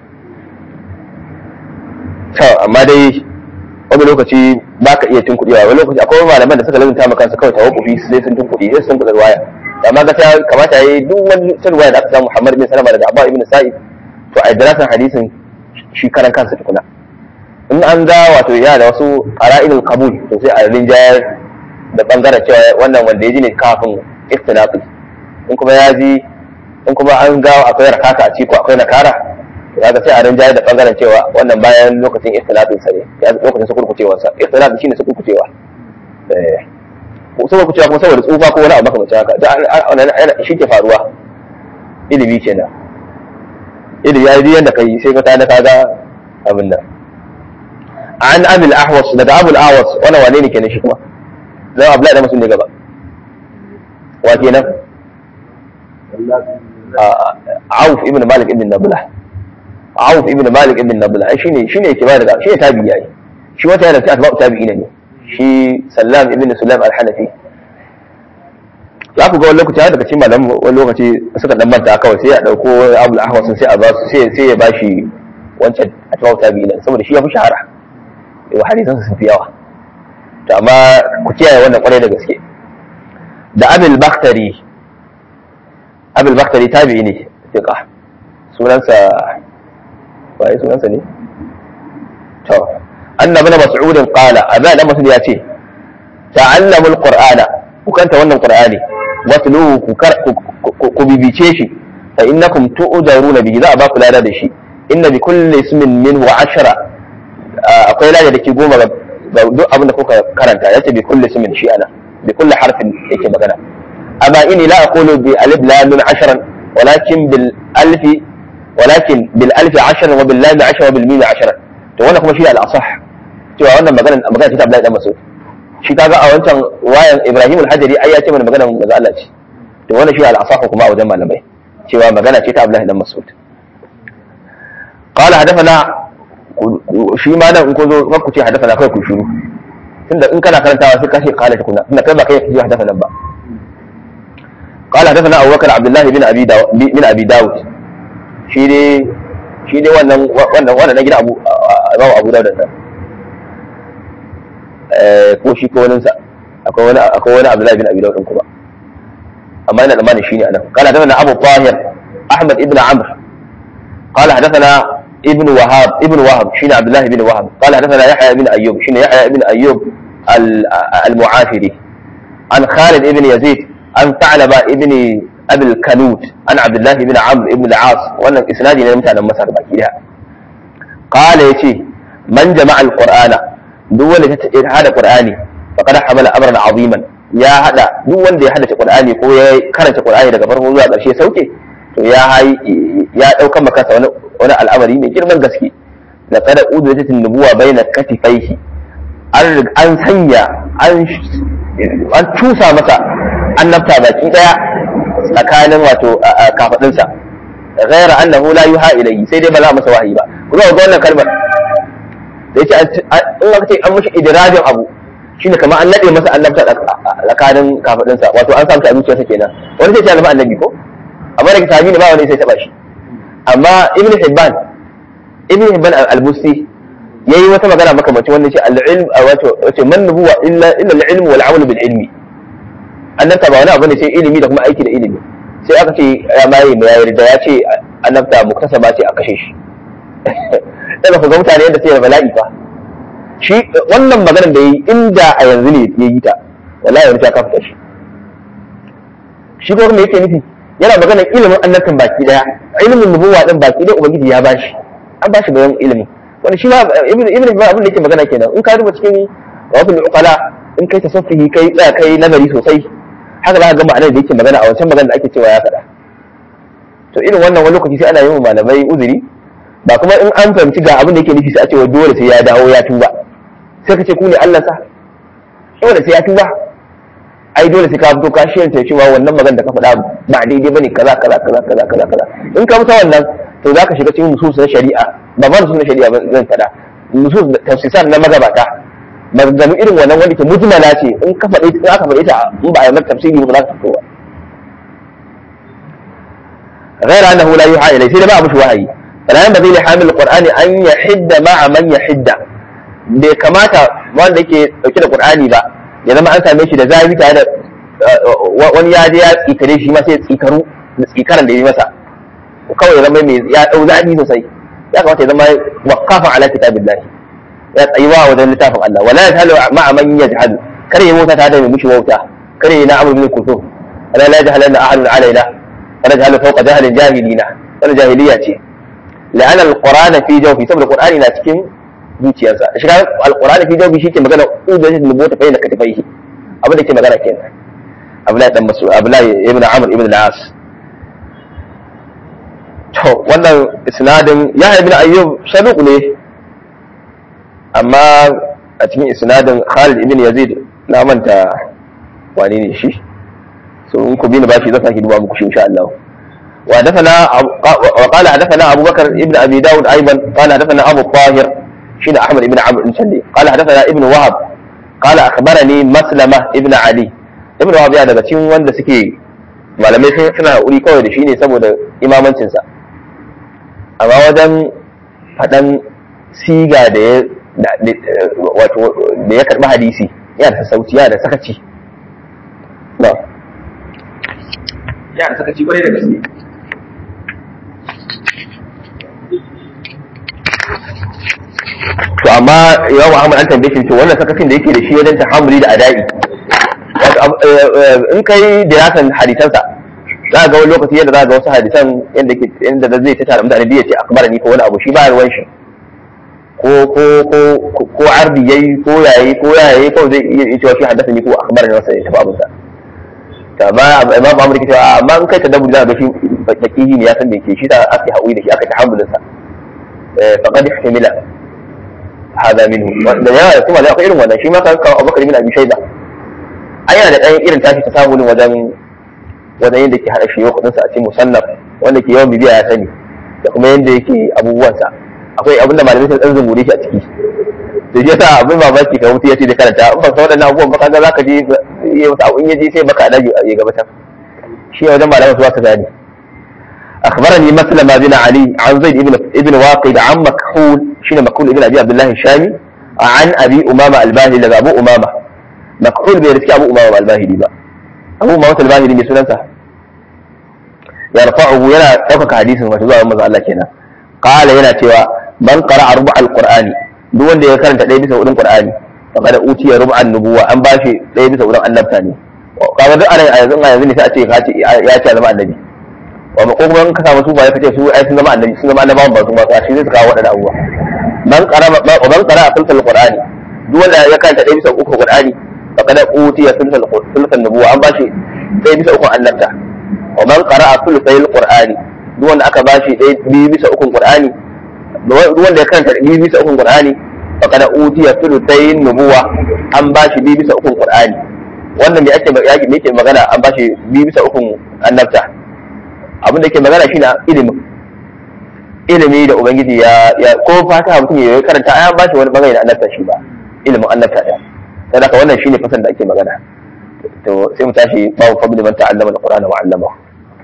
to amma dai wani lokaci ba ka iya tunkuɗewa wani lokaci akwai malaman da suka lalunta maka kansu kawai tawakkufi sai sun tunkuɗe sai sun tunkuɗe riwaya amma gaskiya kamata yayi duk wani riwaya da aka samu Muhammad bin Salama daga Abba ibn Sa'id to a darasan hadisin shi karan kansa tukuna in an ga wato yana da wasu qara'inul qabul to sai a rinjayar da bangaren cewa wannan wanda ya ji ne kafin ikhtilafi in kuma ya ji in kuma an ga akwai rakaka a ciki ko akwai nakara kaga sai a rinjaye da bangaren cewa wannan bayan lokacin ikhtilafin sa ne lokacin su kurkucewar sa ikhtilafi shine su kurkucewa eh ko sai kurkucewa kuma saboda tsufa ko wani abu makamancin haka da shi ke faruwa ilimi kenan ilimi ya yi yanda kai sai ka tada kaga abin nan an abil ahwas daga abul ahwas wannan wane ne kenan shi kuma dan abdullahi da musun ne gaba wa kenan Auf ibn Malik ibn Nablah Auf ibn Malik ibn Nabla shine shine yake ba daga shine tabi'i yayi shi wata yana cikin atba'u tabi'ina ne shi Sallam ibn Sulaim al-Hanafi za ku ga wani lokaci daga cikin malaman wani lokaci suka dan manta kawai sai ya dauko Abu al-Ahwas sai a ba su sai sai ya bashi wancan atba'u tabi'ina saboda shi ya fi shahara wa hadisan sun fi yawa to amma ku kiyaye wannan kwarai da gaske da Abul Bakhtari Abul Bakhtari tabi'i ne fiqa sunansa waye sunansa ne to annabi na mas'ud qala abana mas'ud ya ce ta'allamu alqur'ana ku kanta wannan qur'ani watluhu ku bibice shi fa innakum tu'daruna bihi za a ba ku lada da shi inna bi kulli ismin minhu ashara akwai lada da ke goma ga duk abin da kuka karanta yace bi kulli ismin shi ana bi kulli harfin yake magana amma inni la aqulu bi alif lam mim asharan walakin bil alfi ولكن بالالف عشرة وباللام عشرة وبالميم عشرة to wannan kuma shi al-asah cewa wannan magana magana ce ta Abdullahi dan Mas'ud shi kaga a wancan wayan Ibrahim al-Hajari ai ya ce mana magana manzo Allah ce to wannan shi al-asah kuma a wajen malamai cewa magana ce ta Abdullahi dan Mas'ud qala hadathana shi ma nan in ko zo ku ce hadathana kai ku shiru tunda in kana karantawa sai ka ce qala ta kuna tunda kai ba kai ji hadathana ba qala hadathana Abu Bakar Abdullah bin Abi Dawud bin Abi Dawud shi ne shi ne wannan wannan wannan na gida Abu Abu Dawud da eh ko shi ko wannan sa akwai wani akwai wani Abdullah bin Abi Dawud din kuma amma ina da mani shine anan qala hadathana Abu Tahir Ahmad ibn Amr qala hadathana ibn Wahab ibn Wahab shine Abdullah ibn Wahab qala hadathana Yahya ibn Ayyub shine Yahya ibn Ayyub al-Mu'afiri an Khalid ibn Yazid an Tha'laba ibn أبي الكنود عن عبد الله بن عمرو بن العاص وأن إسنادي لم تعلم مصر باكيها قال يتي من جمع القرآن دول هذا قرآني فقد حمل أمرا عظيما يا هذا دول دي حدث قرآني هو كانت قرآني لك فرمو الله بأشياء سوكي يا هاي يا أو كما كاسا وانا الأمر يمي جرمان قسكي لقد أودت النبوة بين كتفيه أن سنيا أن توسى مسا أن نبتع باكي tsakanin wato kafadinsa ghaira annahu la yuha ilayhi sai dai ba za masa wahayi ba kuma ga wannan kalmar da yace in aka ce an mushi idrajin abu shine kamar an nade masa annabta tsakanin kafadinsa wato an samu ta zuciyarsa kenan wani sai ya zama annabi ko amma da kitabi ne ba wani sai taba shi amma ibnu hibban ibnu hibban al-busti yayi wata magana makamancin wannan ce al-ilm wato wato man nubuwa illa illa al-ilm wal amal bil ilmi annabta ba wani abu ne sai ilimi da kuma aiki da ilimi sai aka ce ya mai mai yarda ya ce annabta muktasaba ce a kashe shi daga ku ga mutane yadda sai da bala'i fa shi wannan maganar da yayi inda a yanzu ne ya yi ta wallahi wani ta kafa shi shi ko me yake nufi yana maganar ilimin annabtan baki daya ilimin nubuwa din baki daya ubangiji ya bashi an bashi bayan ilimi wani shi ma ibnu ibnu abin da yake magana kenan in ka duba cikin wafin uqala in kai tasaffuhi kai tsaya kai nazari sosai haka za ka ga ma'anar da yake magana a wancan magana da ake cewa ya faɗa to irin wannan wani lokaci sai ana yin malamai uzuri ba kuma in an fahimci ga abin da yake nufi sai a ce wa dole sai ya dawo ya tuba sai ka ce ku ne Allah sa dole sai ya tuba ai dole sai ka fito ka shiyanta cewa wannan magana da ka faɗa ba daidai bane kaza kaza kaza kaza kaza kaza in ka musa wannan to za ka shiga cikin nusus na shari'a ba ba nusus na shari'a ba zan faɗa nusus tafsiran na magabata maganganu irin wannan wanda ke mujmala ce in ka faɗi in aka faɗi ta in ba a yi mata tafsiri ba za ka fito ba غير أنه لا يوحى إليه سيدنا ما أبوش وحي فلا ينبغي لحامل القرآن أن يحد مع من يحد bai kamata wanda yake dauke da Qur'ani ba ya zama an same shi da zafi tare da wani ya je ya tsikare shi ma sai tsikaru da tsikaran da yi masa kawai ya zama mai ya dau zafi sosai ya kamata ya zama waqafa ala kitabillah ya tsayuwa wajen littafin Allah wala yajhalu ma'a man yajhalu kare ya mota ta da mai mushi wauta kare ya na amru bil kufur ala la yajhalanna ahadun alaina wala yajhalu fawqa jahlin jahilina wala jahiliya ce la'ana al-qur'ana fi jawfi saboda qur'ani na cikin zuciyarsa shiga alqur'ani fi jawbi shike magana ubayin nubuwata fa yana katifaihi abin da ke magana kenan Abdullahi dan Mas'ud Abdullahi ibn Amr ibn al-As to wannan isnadin Yahya ibn Ayyub saduq ne amma a cikin isnadin Khalid ibn Yazid na manta wani ne shi so in ku bi ni bashi zan saki duba muku shi insha Allah وحدثنا وقال حدثنا ابو بكر ابن ابي داود ايضا قال حدثنا ابو الطاهر شين احمد بن عمرو بن سلي قال حدثنا ابن وهب قال اخبرني مسلمه ابن علي ابن وهب ya daga cikin wanda suke malamai suna haƙuri kawai da shi ne saboda imamancin sa amma wajen fadan siga da ya wato da ya karba hadisi yana da sauti yana da sakaci na yana da sakaci bare da gaske to amma Imam Ahmad an tambaye shi to wannan sakacin da yake da shi wajen tahammuli da adai in kai dirasan hadisansa za ga wani lokaci yadda za ga wasu hadisan yadda yake inda zai ta tare mutane da yace akbarani ko wani abu shi ba ruwan shi ko ko ko ko ardi yayi ko yayi ko yayi ko zai iya cewa shi haddathani ko akbarani wasa ya tafi abin sa ta ba Imam Ahmad yake cewa amma in kai tadabburi za ga shi fakihi ne ya san me yake shi da aka haƙuri da shi aka tahammulin sa faqad ihtamila hada minhu da yawa kuma da akwai irin wannan shi ma kan kawo Abubakar bin Abi Shayba ai yana da ɗayan irin tashi ta samu ne wajen wajen yadda ke hada shi yau kudin sa a cikin musannaf wanda ke yawan bibiya ya sani da kuma yadda yake abubuwan sa akwai abin da malamai sun dan zungure shi a ciki to je sa abin babaki ka mutu yace da karanta in ba san wadannan abubuwan ba kaga zaka je in yaje sai baka daji ya gabatar shi wajen malamai su aka gani أخبرني مسلم بن علي عن زيد ابن ابن واقد عن مكحول شين مكحول ابن أبي عبد الله الشامي عن أبي أمامة الباهلي لذا أبو أمامة مكحول بيرسك أبو أمامة الباهلي بقى أبو أمامة الباهلي من سننسه يرفعه ينا توقع حديثه وتزوى أمزع الله كنا قال ينا تيوى من قرأ ربع القرآن دون دي كانت ليبس أولم قرآن فقد أوتي ربع النبوة أن باشي ليبس أولم النبتاني قال أنا أيضا يزني سأتي ياتي على النبي wa ko kuma in ka samu su ba ya fice su ai sun zama annabi sun zama annabawan ba su ba shi zai kawo wadannan abubuwa man qarama wa man qara sulsul qur'ani duk wanda ya karanta dai bisa uku qur'ani faqad utiya sulsul sulsul nubuwa an bashi dai bisa uku annabta wa man qara sulsul qur'ani duk wanda aka bashi dai biyu bisa uku qur'ani duk wanda ya karanta biyu bisa uku qur'ani faqad utiya sulsul nubuwa an bashi biyu bisa uku qur'ani wannan me ake yaki me yake magana an bashi biyu bisa uku annabta abin da ke magana shi na ilimin ilimi da ubangiji ya ya ko fata mutum ya karanta ai an ba shi wani bangare na annabta shi ba ilimin annabta da sai haka wannan shine fasan da ake magana to sai mu tashi babu fadli man ta'allama al-qur'ana wa 'allamahu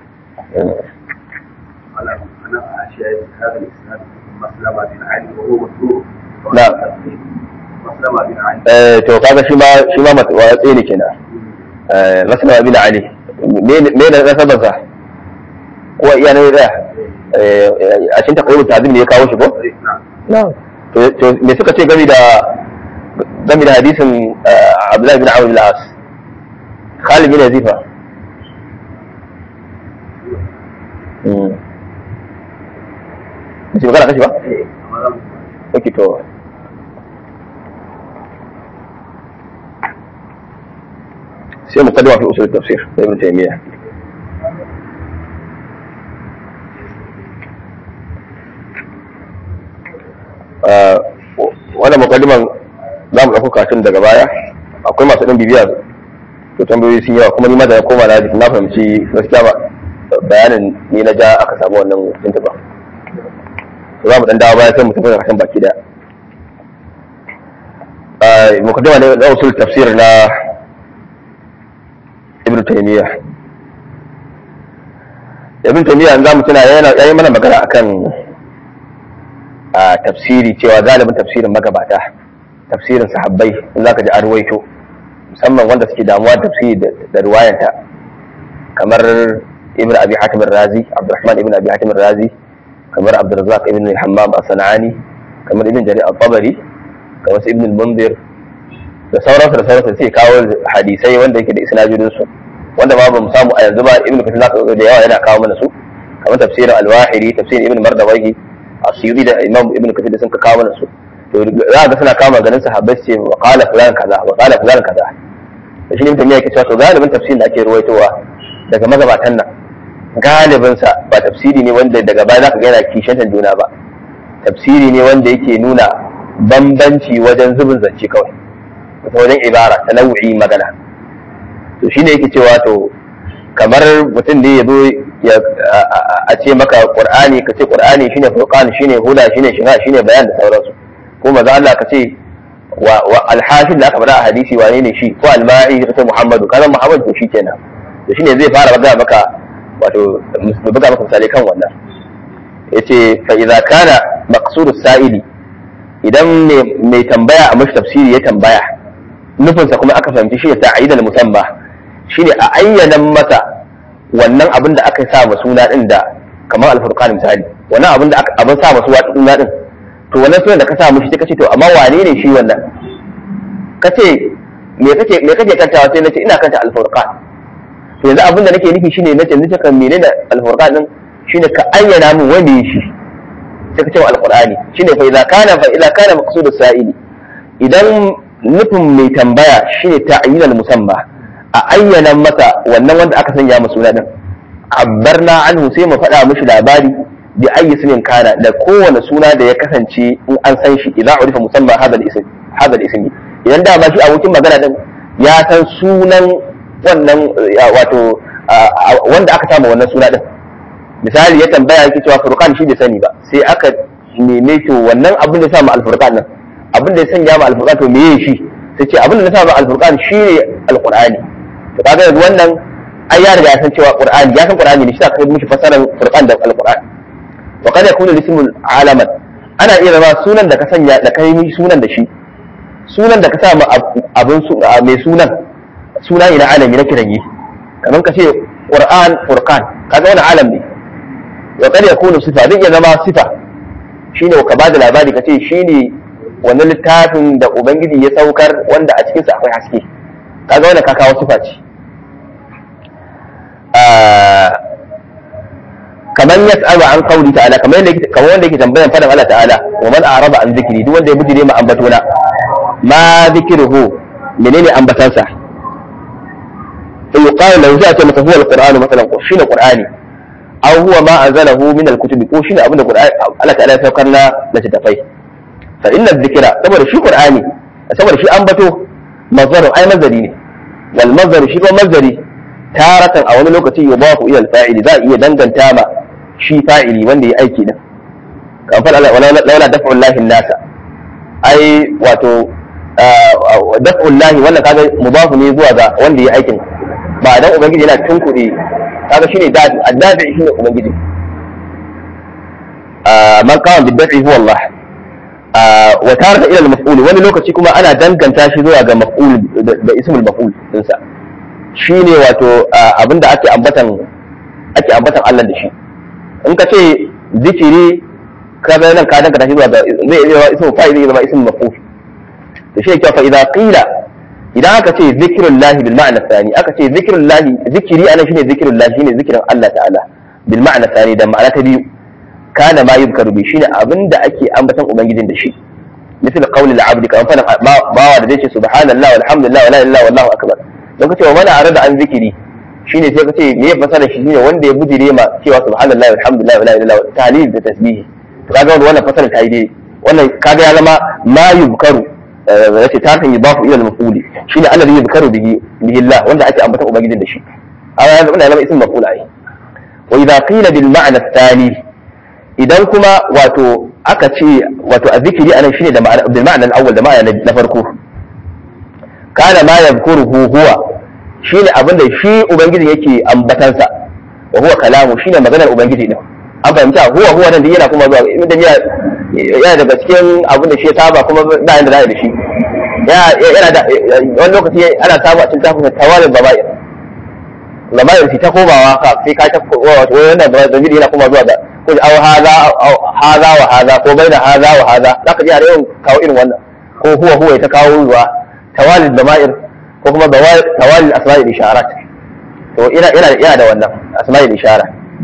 ana ana ashiya hada al-isnad maslama bin ali wa huwa masruq na maslama bin ali eh to kaga shi ma shi ma matsayi ne kenan eh maslama bin ali me me da nasabarsa ko iya ne da a cikin taqribut ta'zim ne ya kawo shi ko na'am to me suka ce game da game da hadisin Abdullah ibn Amr ibn al-As Khalid bin Yazid fa mm shi magana kashi ba okay to sai muqaddima fi usul at-tafsir da Ibn Taymiyyah wannan mukaddiman za mu ɗauko katin daga baya akwai masu ɗan bibiya to tambayoyi sun yawa kuma ni ma da na koma na na fahimci gaskiya ba bayanin ni na ja aka samu wannan tuntuɓa to za mu ɗan dawo baya sai mu tafi katin baki da mukaddima ne na usul tafsir na Ibn Taymiyyah Ibn Taymiyyah za mu tuna yayi mana magana akan a tafsiri cewa galibin tafsirin magabata tafsirin sahabbai in zaka ji arwaito musamman wanda suke damuwa tafsiri da riwayanta kamar ibn abi hatim ar-razi abdurrahman ibn abi hatim ar-razi kamar abdurrazzaq ibn hammam as-sanani kamar ibn jarir al-tabari kamar ibn al-munzir da sauransu da sauransu sai kawo hadisai wanda yake da isnadin su wanda ma ba mu samu a yanzu ba ibn kathir zaka da yawa yana kawo mana su kamar tafsirin al-wahiri tafsirin ibn mardawahi asiri da imam ibn kathir sun ka kawo mana su to za ga suna kawo maganin sahabbai ce wa qala fulan kaza wa qala fulan kaza to shi ne mutum yake cewa to galibin tafsirin da ake ruwaitowa daga magabatan nan galibin sa ba tafsiri ne wanda daga baya zaka ga yana kishantan juna ba tafsiri ne wanda yake nuna bambanci wajen zubin zance kawai ta wajen ibara tanawu'i magana to shine yake cewa to kamar mutum ne ya zo a ce maka qur'ani ka ce qur'ani shine furqan shine huda shine shifa shine bayan da sauransu ko maza Allah ka ce wa al-hashim da aka faɗa a hadisi wane ne shi ko al-ma'i ka ce muhammadu kana muhammad to shikenan to shine zai fara buga maka wato buga maka misali kan wannan yace fa idza kana maqsudu sa'ili idan mai tambaya a mashi tafsiri ya tambaya nufinsa kuma aka fahimci shi ya ta'ayyida al-musamma shine a ayyanan masa wannan abin da aka sa masu suna din da kamar al-furqan misali wannan abin da aka abin sa masu suna din to wannan sunan da ka sa mishi kace to amma wane ne shi wannan kace me kake me kake kantawa sai nace ina kanta al-furqan to yanzu abin da nake nufi shine nace nace kan menene al-furqan din shine ka ayyana min wanda shi sai ka ce al-qur'ani shine fa idza kana fa idza kana maqsudu sa'ili idan nufin mai tambaya shine ta'yin al-musamma a ayyana masa wannan wanda aka sanya masa suna din abbarna anhu sai mu faɗa mishi labari bi ayyi sunan kana da kowane suna da ya kasance in an san shi idan urifa musamman hada al-ism hada al-ism idan da ba shi abokin magana din ya san sunan wannan wato wanda aka samu wannan suna din misali ya tambaya yake cewa furqan shi bai sani ba sai aka neme to wannan abin da ya samu al-furqan din abin da ya sanya ma al-furqan to meye shi sai ce abin da ya samu al-furqan shine al-qur'ani to kaga yanzu wannan ai ya riga ya san cewa qur'ani ya san qur'ani ne shi aka mishi fasaran furqan da al-qur'ani wa kada yakunu ismul alaman ana iya zama sunan da ka sanya da kai mishi sunan da shi sunan da ka sa abin mai sunan suna ne na alami na kiranyi kamar ka ce qur'an furqan kaga wani alam ne wa kada yakunu sifa zai iya zama sifa shine ka bada labari ka ce shine wannan littafin da ubangiji ya saukar wanda a cikin sa akwai haske kaga wannan ka kawo sifa ce kamar yas'alu an qawli ta'ala kamar yadda kamar wanda yake tambayan fadan Allah ta'ala wa man a'raba an zikri duk wanda ya bijire ma ambatona ma zikruhu menene ambatansa sai yuqalu lahu zata maka huwa alquran masalan ko shine qur'ani aw huwa ma anzalahu min alkutubi ko shine abinda qur'ani Allah ta'ala ya saukar na littafai fa inna dhikra saboda shi qur'ani saboda shi ambato mazdaru ai mazari ne wal mazdaru shi ko mazari taratan a wani lokaci yudafu ila al-fa'ili za iya danganta ma shi fa'ili wanda ya aiki din kan fa laula daf'u llahi nasa ai wato daf'u llahi wannan kaga mudafu ne zuwa ga wanda ya aikin ba dan ubangiji yana tunkuɗe kaga shine dafi addafi shine ubangiji man qama bid-daf'i huwa Allah wa tarata ila al-maf'ul wani lokaci kuma ana danganta shi zuwa ga maf'ul da ismul maf'ul dinsa shine wato abinda ake ambatan ake ambatan Allah da shi in ka ce zikiri kaga nan ka danka tashi zuwa ga zai iya ismu fa'il zai zama ismu maf'ul to shi yake fa idza qila idan aka ce zikrullahi bil ma'na thani aka ce zikrullahi zikiri anan shine zikrullahi shine zikirin Allah ta'ala bil ma'na thani da ma'ana ta biyu kana ma yuzkaru bi shine abinda ake ambaton ubangijin da shi misal qawli al-abd kan fa bawa da zai ce subhanallahi walhamdulillah wala ilaha illa wallahu akbar don kace wa mana arada an zikiri shine sai kace me ya fasara shi shine wanda ya bujire ma cewa subhanallahi walhamdulillah wala ilaha illa tahlil da tasbih to kaga wannan fasara ta yi dai wannan kaga ya zama ma yuzkaru yace ta kan yubafu ila al-maf'uli shine alladhi yuzkaru bihi bihi Allah wanda ake ambaton ubangijin da shi aya wannan ya zama ism maf'ul ai wa idha qila bil ma'na ath-thani idan kuma wato aka ce wato azzikiri anan shine da ma'ana bil ma'na al-awwal da ma'ana na farko kana ma yadhkuruhu huwa shine abinda shi ubangiji yake ambatansa wa huwa kalamu shine maganar ubangiji din an fahimta huwa huwa nan yana kuma zuwa idan ya yana daga cikin abinda shi ya saba kuma ba yanda da shi yana da wani lokaci ana samu a cikin tafin tawalin babair babair shi ta komawa ka sai ka ta wato wannan zamiri yana kuma zuwa ga ko aw haza haza wa haza ko bai da haza wa haza zaka ji a yawan kawo irin wannan ko huwa huwa ya ta kawo zuwa tawalid damair ko kuma tawalid asma'il isharat to ina ina ina da wannan asma'il ishara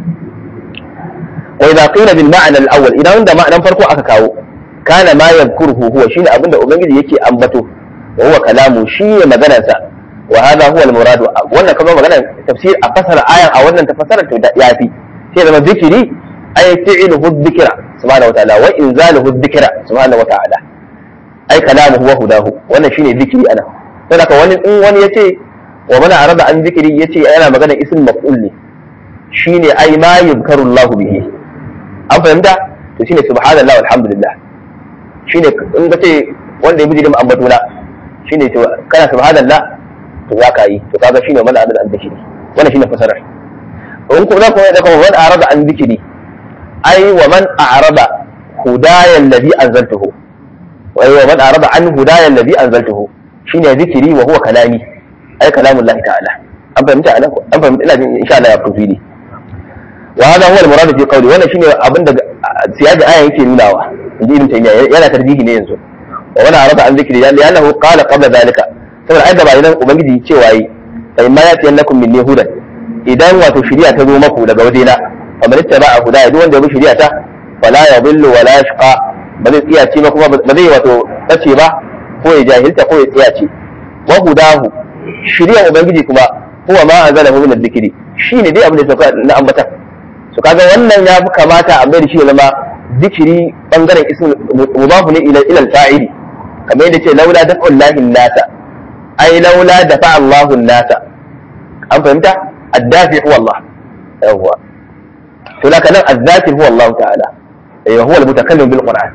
wa idza qila bil ma'na al awwal idan da ma'nan farko aka kawo kana ma yadhkuruhu huwa shine abinda ubangiji yake ambato wa huwa kalamu shi ne maganar sa wa hadha huwa al murad wannan kuma maganar tafsir a fasara ayan a wannan tafsirin to yafi sai zama zikiri ay fi'luhu dhikra subhanahu wa ta'ala wa inzaluhu dhikra subhanahu wa ta'ala ay kalamuhu wa hudahu wannan shine zikiri ana sai haka wani in wani yace wa man arada an zikiri yace yana magana ism maf'ul ne shine ay ma yuzkaru Allah bihi an fahimta to shine subhanallahi walhamdulillah shine in ka ce wanda ya bijiri mu ambatuna shine to kana subhanallah to zaka yi to kaga shine man arada an zikiri wannan shine fasarar in kuma kuma da kuma man arada an zikiri ay wa man a'rada hudaya alladhi anzaltuhu wa man arada an hudaya alladhi anzaltuhu shine zikiri wa huwa kalami ay kalamullahi ta'ala an fahimta ana an fahimta ina jin insha Allah ya fito ne wa hada huwa al-murad fi qawli wannan shine abinda siyaji aya yake nunawa inji ibn taymiya yana tarjihi ne yanzu wa man arada an zikri ya annahu qala qabla dhalika saboda ai gaba idan ubangiji cewa yi fa imma yati annakum minni hudan idan wato shari'a ta zo maku daga wajena kamar ittaba'a hudaya duk wanda ya bi shari'a ta fala yadhillu wala yashqa ba zai tsiyace ba kuma ba zai wato tace ba ko ya jahilta ko ya tsiyace wa hudahu shari'a ubangiji kuma huwa ma anzalahu min adh-dhikri shine dai abin da sauka na ambata so kaga wannan ya fi kamata a mai da shi ya zama zikiri bangaren ism mudafu ne ila ila al-fa'ili kamar yadda ce laula dafa'u llahi an-nasa ay laula dafa'a Allahu an-nasa an fahimta ad-dafi huwa Allah yawwa to laka nan az-zakir huwa Allah ta'ala eh huwa al-mutakallim bil Qur'an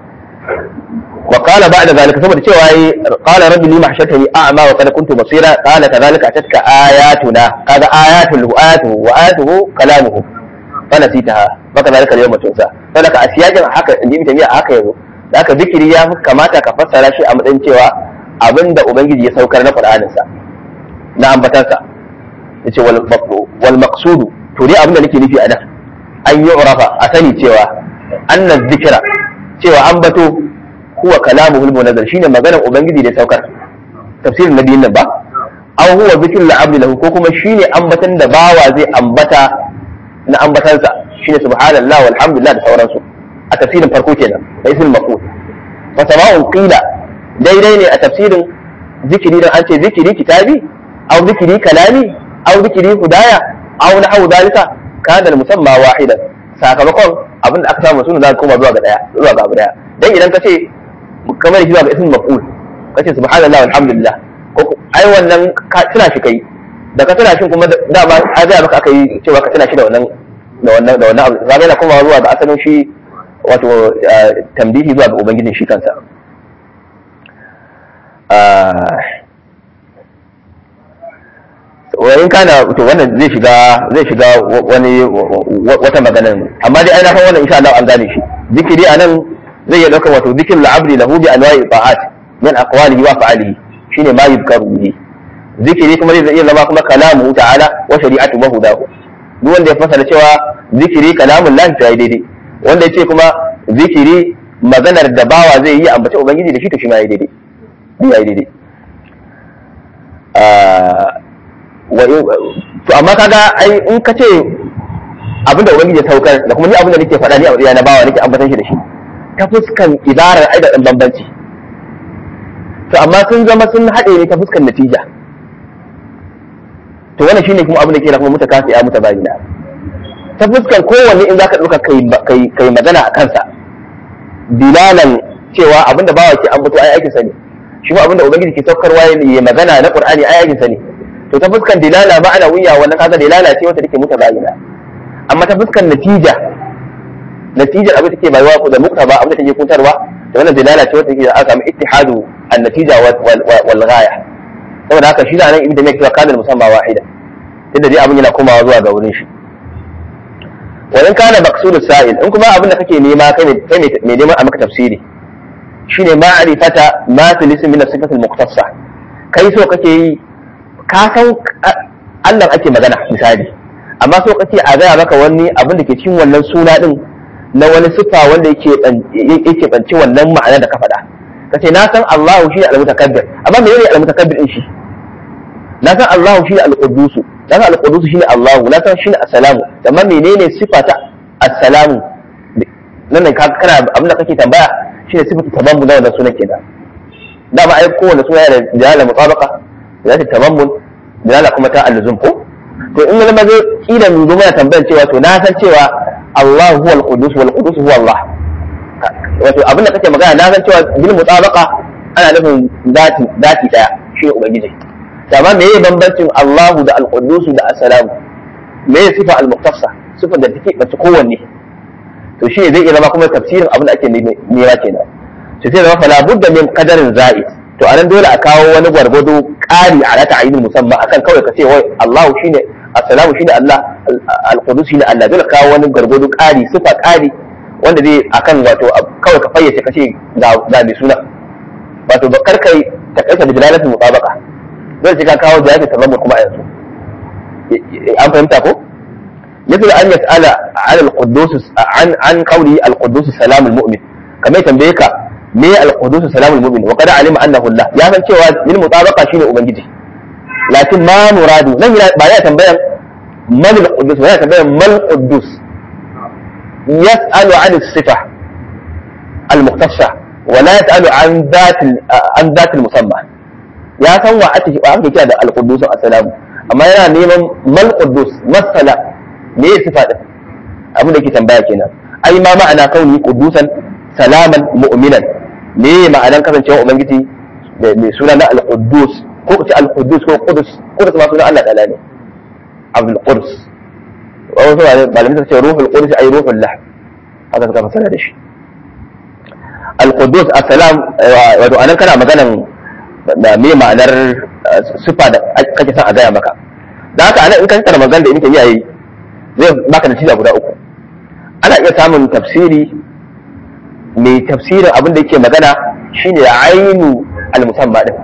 wa qala ba'da zalika saboda cewa yi qala rabbi lima hashartani a'ma wa qad kuntu basira qala kadhalika atatka ayatuna kaga ayatuhu ayatuhu wa ayatuhu kalamuhu fanasitaha baka zalika al-yawma tunsa saboda a siyakin haka inji mutane haka yazo haka zikiri ya fi kamata ka fassara shi a matsayin cewa abinda ubangiji ya saukar na Qur'anin sa na ambatansa yace wal wal maqsudu to dai abinda nake nufi a nan an yi urafa a sani cewa anna dhikra cewa ambato huwa kalamuhu al-munazzal shine maganar ubangiji da saukar tafsirin nabiyin nan ba aw huwa dhikrul abdi lahu ko kuma shine ambatan da bawa zai ambata na ambatansa shine subhanallah walhamdulillah da sauransu a tafsirin farko kenan da ismul maf'ul fa sama'un qila daidai ne a tafsirin zikiri dan an ce zikiri kitabi aw zikiri kalami aw zikiri hudaya aw na'u dalika kada musamma wahidan sakamakon abinda aka samu sunan zaka koma zuwa ga daya zuwa ga abu daya dan idan ka ce kamar shi zuwa ga ismul maf'ul kace subhanallah walhamdulillah ko ai wannan ka tuna shi kai da ka tuna shi kuma da ba a ga baka akai cewa ka tuna shi da wannan da wannan da wannan abu zaka yana kuma zuwa ga asalin shi wato tambihi zuwa ga ubangijin shi kansa in kana to wannan zai shiga zai shiga wani wata magana amma dai ai na san wannan insha Allah an gane shi zikiri anan zai iya dauka wato zikrul abdi lahu bi anwa'i ta'at min aqwalihi wa fa'alihi shine ma yuzkaru bihi zikiri kuma zai iya zama kuma kalamu ta'ala wa shari'atu wa hudahu duk wanda ya fasara cewa zikiri kalamun lahi ta daidai wanda yace kuma zikiri maganar da bawa zai yi ambaci ubangiji da shi to shi ma yayi daidai yayi daidai to amma kaga ai in ka ce abinda ubangiji ya saukar da kuma ni abinda nake faɗa ni a wadaya na bawa nake ambatan shi da shi ta fuskan ibarar ai da ɗan bambanci to amma sun zama sun haɗe ne ta fuskan natija to wannan shine kuma abin da ke da kuma mutakasi ya mutabayina ta fuskan kowanne in zaka ɗauka kai kai magana a kansa dilalan cewa abinda bawa ke ambato ai aikin sa ne shi ma abinda ubangiji ke saukarwa ya magana na qur'ani ai aikin sa ne to ta fuskan dilala ba ana wuya wannan kaga dilala ce wata take mutabayina amma ta fuskan natija natijar abin take bayuwa ko da muktaba abin da take kuntarwa da wannan dilala ce wata take da aka samu ittihadu an-natija wal ghaya saboda haka shi da nan ibnu mai cewa kana musamma wahida tunda dai abin yana komawa zuwa ga wurin shi wa in kana maqsudu sa'il in kuma abin da kake nema kai kai mai neman a maka tafsiri shine ma'rifata ma fi lism min as-sifat al-muqtassa kai so kake yi ka san Allah ake magana misali amma so kace a gaya maka wani abin da ke cikin wannan suna din na wani sifa wanda yake yake banci wannan ma'ana da ka faɗa kace na san Allahu shi al-mutakabbir amma menene al-mutakabbir din shi na san Allahu shi al-quddus na san al-quddus shi Allahu na san shi as-salamu amma menene sifata as-salamu nan ka kana abin da kake tambaya shine sifatu tabammun da wannan sunan kenan da ba ai kowanne suna da jalala mutabaqa da ta tabammun jalala kuma ta al-luzum ko to in zama zai kila mu zo mana tambayar cewa to na san cewa Allah huwa al-qudus wal qudus huwa Allah wato abin da kake magana na san cewa bil mutabaqa ana nufin zati zati daya shi ne ubangiji to amma meye bambancin Allah da al-qudus da as-salam meye sifa al-muqtassa sifa da take bace kowanne to shi zai iya zama kuma tafsirin abin da ake nema kenan to sai zama fala budda min qadarin za'id to anan dole a kawo wani gwargwado ƙari a rata ayyukan musamman akan kawai ka ce wai Allah shine assalamu shine Allah al-qudus shine Allah dole kawo wani gwargwado ƙari sifa ƙari wanda zai akan wato kawai ka fayyace ka ce ga ga mai suna wato ba karkai ta kaita da dalalatul mutabaqa dole sai ka kawo jawabin tabammur kuma a yanzu an fahimta ko مثل أن يسأل عن القدوس عن عن قوله القدوس سلام المؤمن كما يتنبيك me al-qudus salamul mu'min wa qad alima annahu Allah ya san cewa bil mutabaqa shine ubangiji lakin ma muradu nan ba ya tambayan man al-qudus ba ya tambayan mal qudus yas'alu an as-sifa al-muqtassa wa la yas'alu an dhat an dhat al-musamma ya san wa ake wa ake kira da al-qudus as-salam amma yana neman mal qudus masala me sifa din abin da yake tambaya kenan ai ma ma'ana kauni qudusan salaman mu'minan me ma'anar kasancewa ubangiji mai suna na al-quddus ko kace al-quddus ko qudus qudus ma sunan Allah ta'ala ne abdul qudus wato malamin ta ce ruhul qudus ay ruhul lah haka ka fasara da shi al-quddus assalam wato anan kana maganan me ma'anar sifa da kake son a gaya maka da haka anan in ka tsara magana da in kan yayi zai baka natija guda uku ana iya samun tafsiri mai tafsirin abin da yake magana shine ainu al-musamma din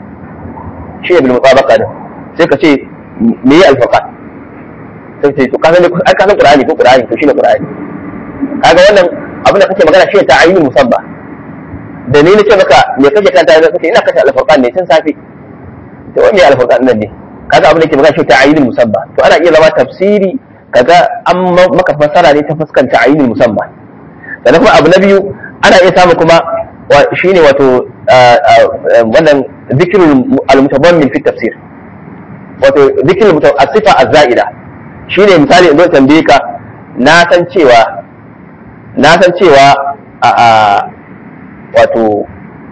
shine bil mutabaqa din sai ka ce me ya al-faqat sai ce to ka san ka san qur'ani ko qur'ani to shine qur'ani kaga wannan abin da kake magana shine ta ainu musamma da ni nake maka me kake kanta da kake ina kace al-faqat ne tun safi to wani al-faqat nan ne kaga abin da yake magana shine ta ainu musamma to ana iya zama tafsiri kaga an maka fasara ne ta fuskanta ainu musamma sannan kuma abu na biyu ana iya samu kuma shine wato wannan zikrul al-mutabammin fi tafsir wato zikrul as-sifa az-za'ida shine misali idan tambaye ka na san cewa na san cewa a wato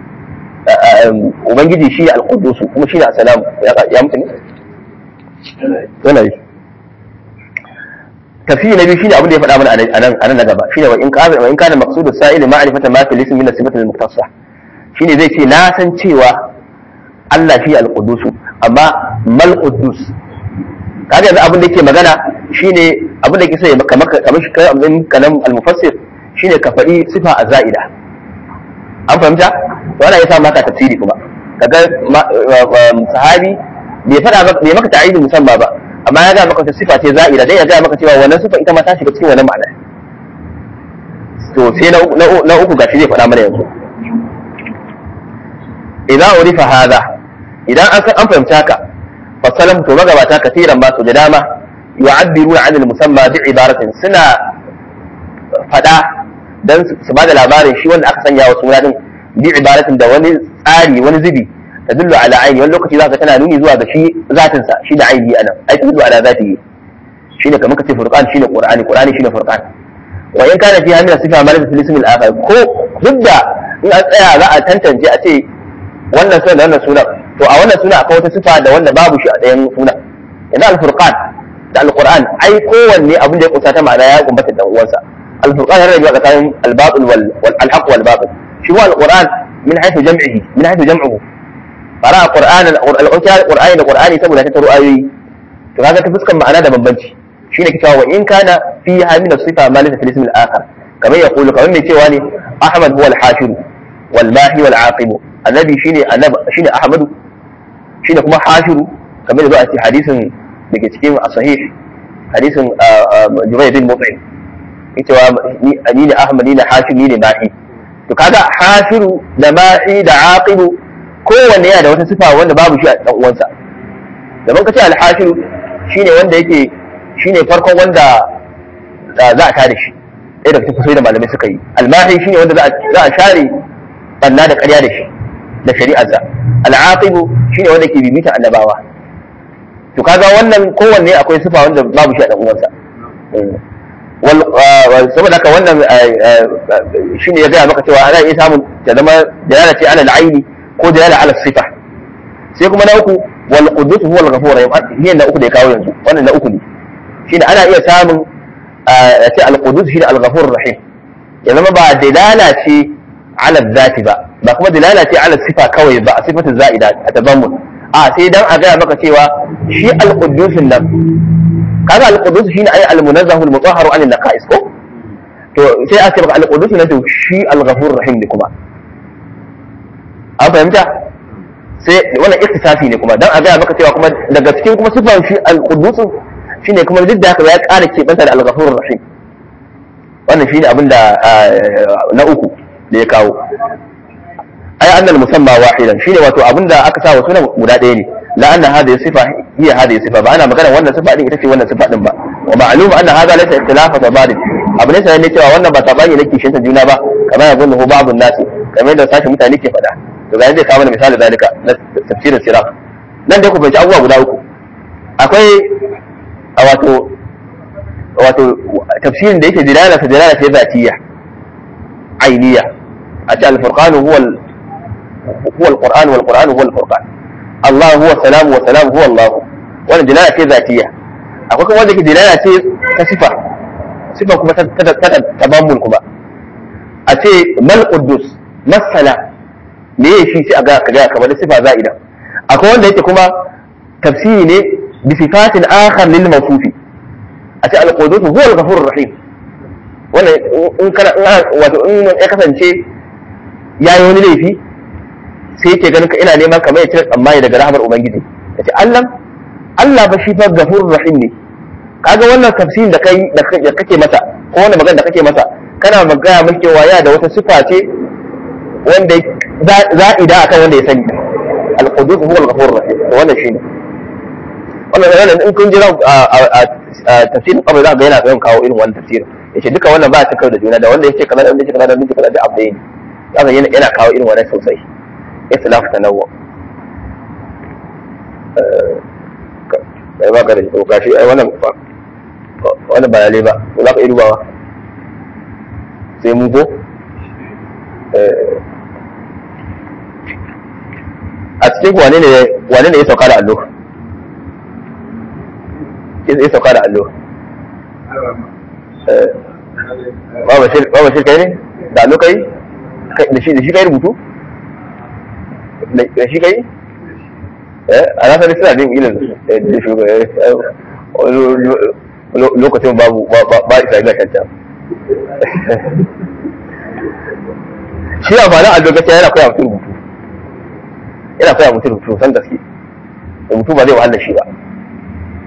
ubangiji shi al-quddus kuma shi ne as-salam ya mutu ne yana yi tafsiri na biyu shine abin da ya faɗa mana anan anan na gaba shine wa in kana wa in kana maqsudu sa'il ma'rifata ma fi ism min as-sifat al-muqtassa shine zai ce na san cewa Allah shi al-qudus amma mal qudus kaga yanzu abin da yake magana shine abin da yake sai kamar kamar shi kai abin kalam al-mufassir shine ka faɗi sifa az-za'ida an fahimta wannan yasa maka tafsiri kuma kaga sahabi bai faɗa bai maka ta'yid musamman ba amma ya ga maka wata sifa ce za'ira dai ya ga maka cewa wannan sifa ita ma ta shiga cikin wannan ma'ana to sai na uku gashi zai faɗa mana yanzu idan urifa hada idan an an fahimci haka fasalam to magabata katiran ba su da dama yu'abbiruna 'an al-musamma bi ibaratin suna faɗa dan su bada labarin shi wanda aka sanya wa suna din bi ibaratin da wani tsari wani zubi tadullu ala aini wani lokaci zaka tana nuni zuwa ga shi zatin sa shi da aini anan ai tadullu ala zatihi shine kamar kace furqan shine qur'ani qur'ani shine furqan wa in kana fiha min sifa malaka fil ism al-akhar ko dukda in an tsaya za a tantance a ce wannan suna da wannan suna to a wannan suna akwai wata sifa da wanda babu shi a ɗayan suna yanzu al-furqan da al-qur'an ai kowanne abin da ya kusa ta ma'ana ya gumbata dan uwansa al-furqan yana da tsakanin al-batil wal al-haq wal batil shi huwa al-qur'an min haythu jam'ihi min haythu jam'uhu fara qur'an al-qur'ani da qur'ani saboda ta ru'ayoyi to kaga ta fuskan ma'ana da bambanci shine kitawa wa in kana fiha min as-sifa ma laysa fil ism al-akhar kamar yaqulu kamar mai cewa ne ahmad huwa al-hashir wal mahi wal aqib annabi shine annabi shine ahmadu shine kuma hashiru kamar da zuwa cikin hadisin dake cikin as-sahih hadisin Jubayr bin Mut'im cewa ni ne ahmad ni ne hashir ni ne mahi to kaga hashiru da mahi da aqib kowanne yana da wata sifa wanda babu shi a dan uwansa da ban kace al-hashiru shine wanda yake shine farkon wanda za a tare shi ɗaya daga cikin da malamai suka yi al-mahi shine wanda za a share banna da ƙarya da shi da shari'arsa al'aqibu shine wanda ke bibita annabawa to kaga wannan kowanne akwai sifa wanda babu shi a dan uwansa wal saboda haka wannan shine ya ga maka cewa ana iya samun ta zama dalala ce ala al-aini ko dalala ala sifa sai kuma na uku wal qudus huwa al-ghafur rahim ne na uku da ya kawo yanzu wannan na uku ne shine ana iya samun ya ce al-qudus shine al-ghafur rahim ya zama ba dalala ce ala zati ba ba kuma dilala ce ala sifa kawai ba a sifatin za'ida a tabammun a sai dan a gaya maka cewa shi al-quddus nan kaga al-quddus shine ay al-munazzahu al-mutahharu an an-naqais ko to sai aka baka al-quddus nan to shi al-ghafur rahim ne kuma an fahimta sai wannan iktisasi ne kuma dan a gaya maka cewa kuma daga cikin kuma sifan shi al-quddus shine kuma duk da haka ya ƙara keɓanta da al-ghafur rahim wannan shine abinda na uku da ya kawo ai annal musamma wahidan shine wato abinda aka sa wa sunan guda ɗaya ne la anna hadhihi sifa hiya hadhihi sifa ba ana magana wannan sifa din ita ce wannan sifa din ba wa ma'lum anna hadha laysa ikhtilafa tabadil abu ne sai ne cewa wannan ba tabani ne kishin ta juna ba kamar ya gunnu ba'dun nasi kamar da sashi mutane ke faɗa to ga yadda ka mana misali zalika na tafsirin sirah nan dai ku bai abubuwa guda uku akwai wato wato tafsirin da yake dilala ta dilala ce zatiyya ainiya a ce al-furqan huwa huwa al-qur'an wal qur'an huwa al-furqan Allah huwa salam wa salam huwa Allah wannan dilala ce zatiyya akwai kuma wanda ke dilala ce ta sifa sifa kuma ta tabammul kuma a ce mal quddus masala me yake shi sai aga kaga kamar sifa za'ida akwai wanda yake kuma tafsiri ne bi sifatin akhar lil mawsufi a ce al-quddus huwa al-ghafur rahim wannan in kana wato in ya kasance yayi wani laifi sai yake ganin ka ina neman kamar ya cire tsammani daga rahmar ubangiji yace Allah Allah ba shi fa ghafur rahim ne kaga wannan tafsirin da kai da kake masa ko wannan magana da kake masa kana magana miki cewa ya da wata sifa ce wanda za'ida akan wanda ya sani al-qudus huwa al-ghafur rahim wannan shine wannan wannan in kun jira a tafsirin kabari za ga yana yawan kawo irin wannan tafsirin yace duka wannan ba ta kai da juna da wanda yake kaza da wanda yake kaza da wanda yake kaza da abu ne kaga yana yana kawo irin wannan sosai ikhtilaf tanawwu eh ba ga da gashi ai wannan wannan ba lalle ba ko za ka yi dubawa sai mu go a cikin wane ne wane ne ya sauka da allo ya sauka da allo ba shi kai ne da allo kai da shi da shi kai rubutu da shi kai a na sani suna jin ilin da shi lokacin babu ba isa ila kanta shi amfanin allo gaskiya yana koya mutum rubutu yana koya mutum rubutu san gaske rubutu ba zai wahala shi ba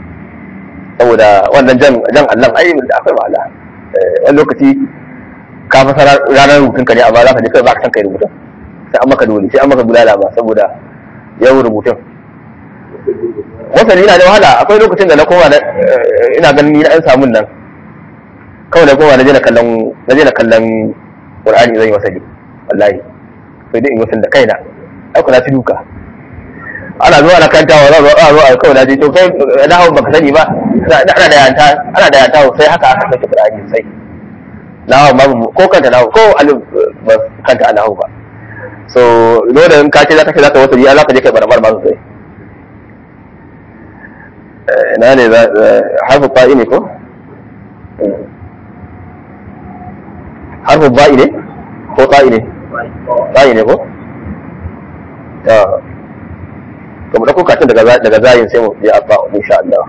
saboda wannan jan jan allon ai da akwai wahala wani lokaci ka fasa ranar rubutun ka ne amma za ka je kai ba ka san kai rubutun sai an maka dole sai an maka bulala ba saboda yawan rubutun wasali na da wahala. Akwai lokacin da na koma ina ganin ni na an samun nan kawai na koma na je na kallon na je na kallon Qur'ani zan yi wasali wallahi sai dai in wasan da kaina ai kuna ci duka ana zuwa na kantawa za a zo a kawai na je to kai na hawo baka sani ba ana da yanta ana da yanta sai haka aka sauke Qur'ani sai na hawo babu ko kanta na hawo ko alif ba kanta ana hawo ba so dole in ka ce zaka ce zaka wasali ya zaka je kai barbar ma sosai ina ne harfu ba'i ne ko harfu ba'i ne ko ba'i ne ba'i ne ko ta to mu dauko katin daga daga zayin sai mu je abba insha Allah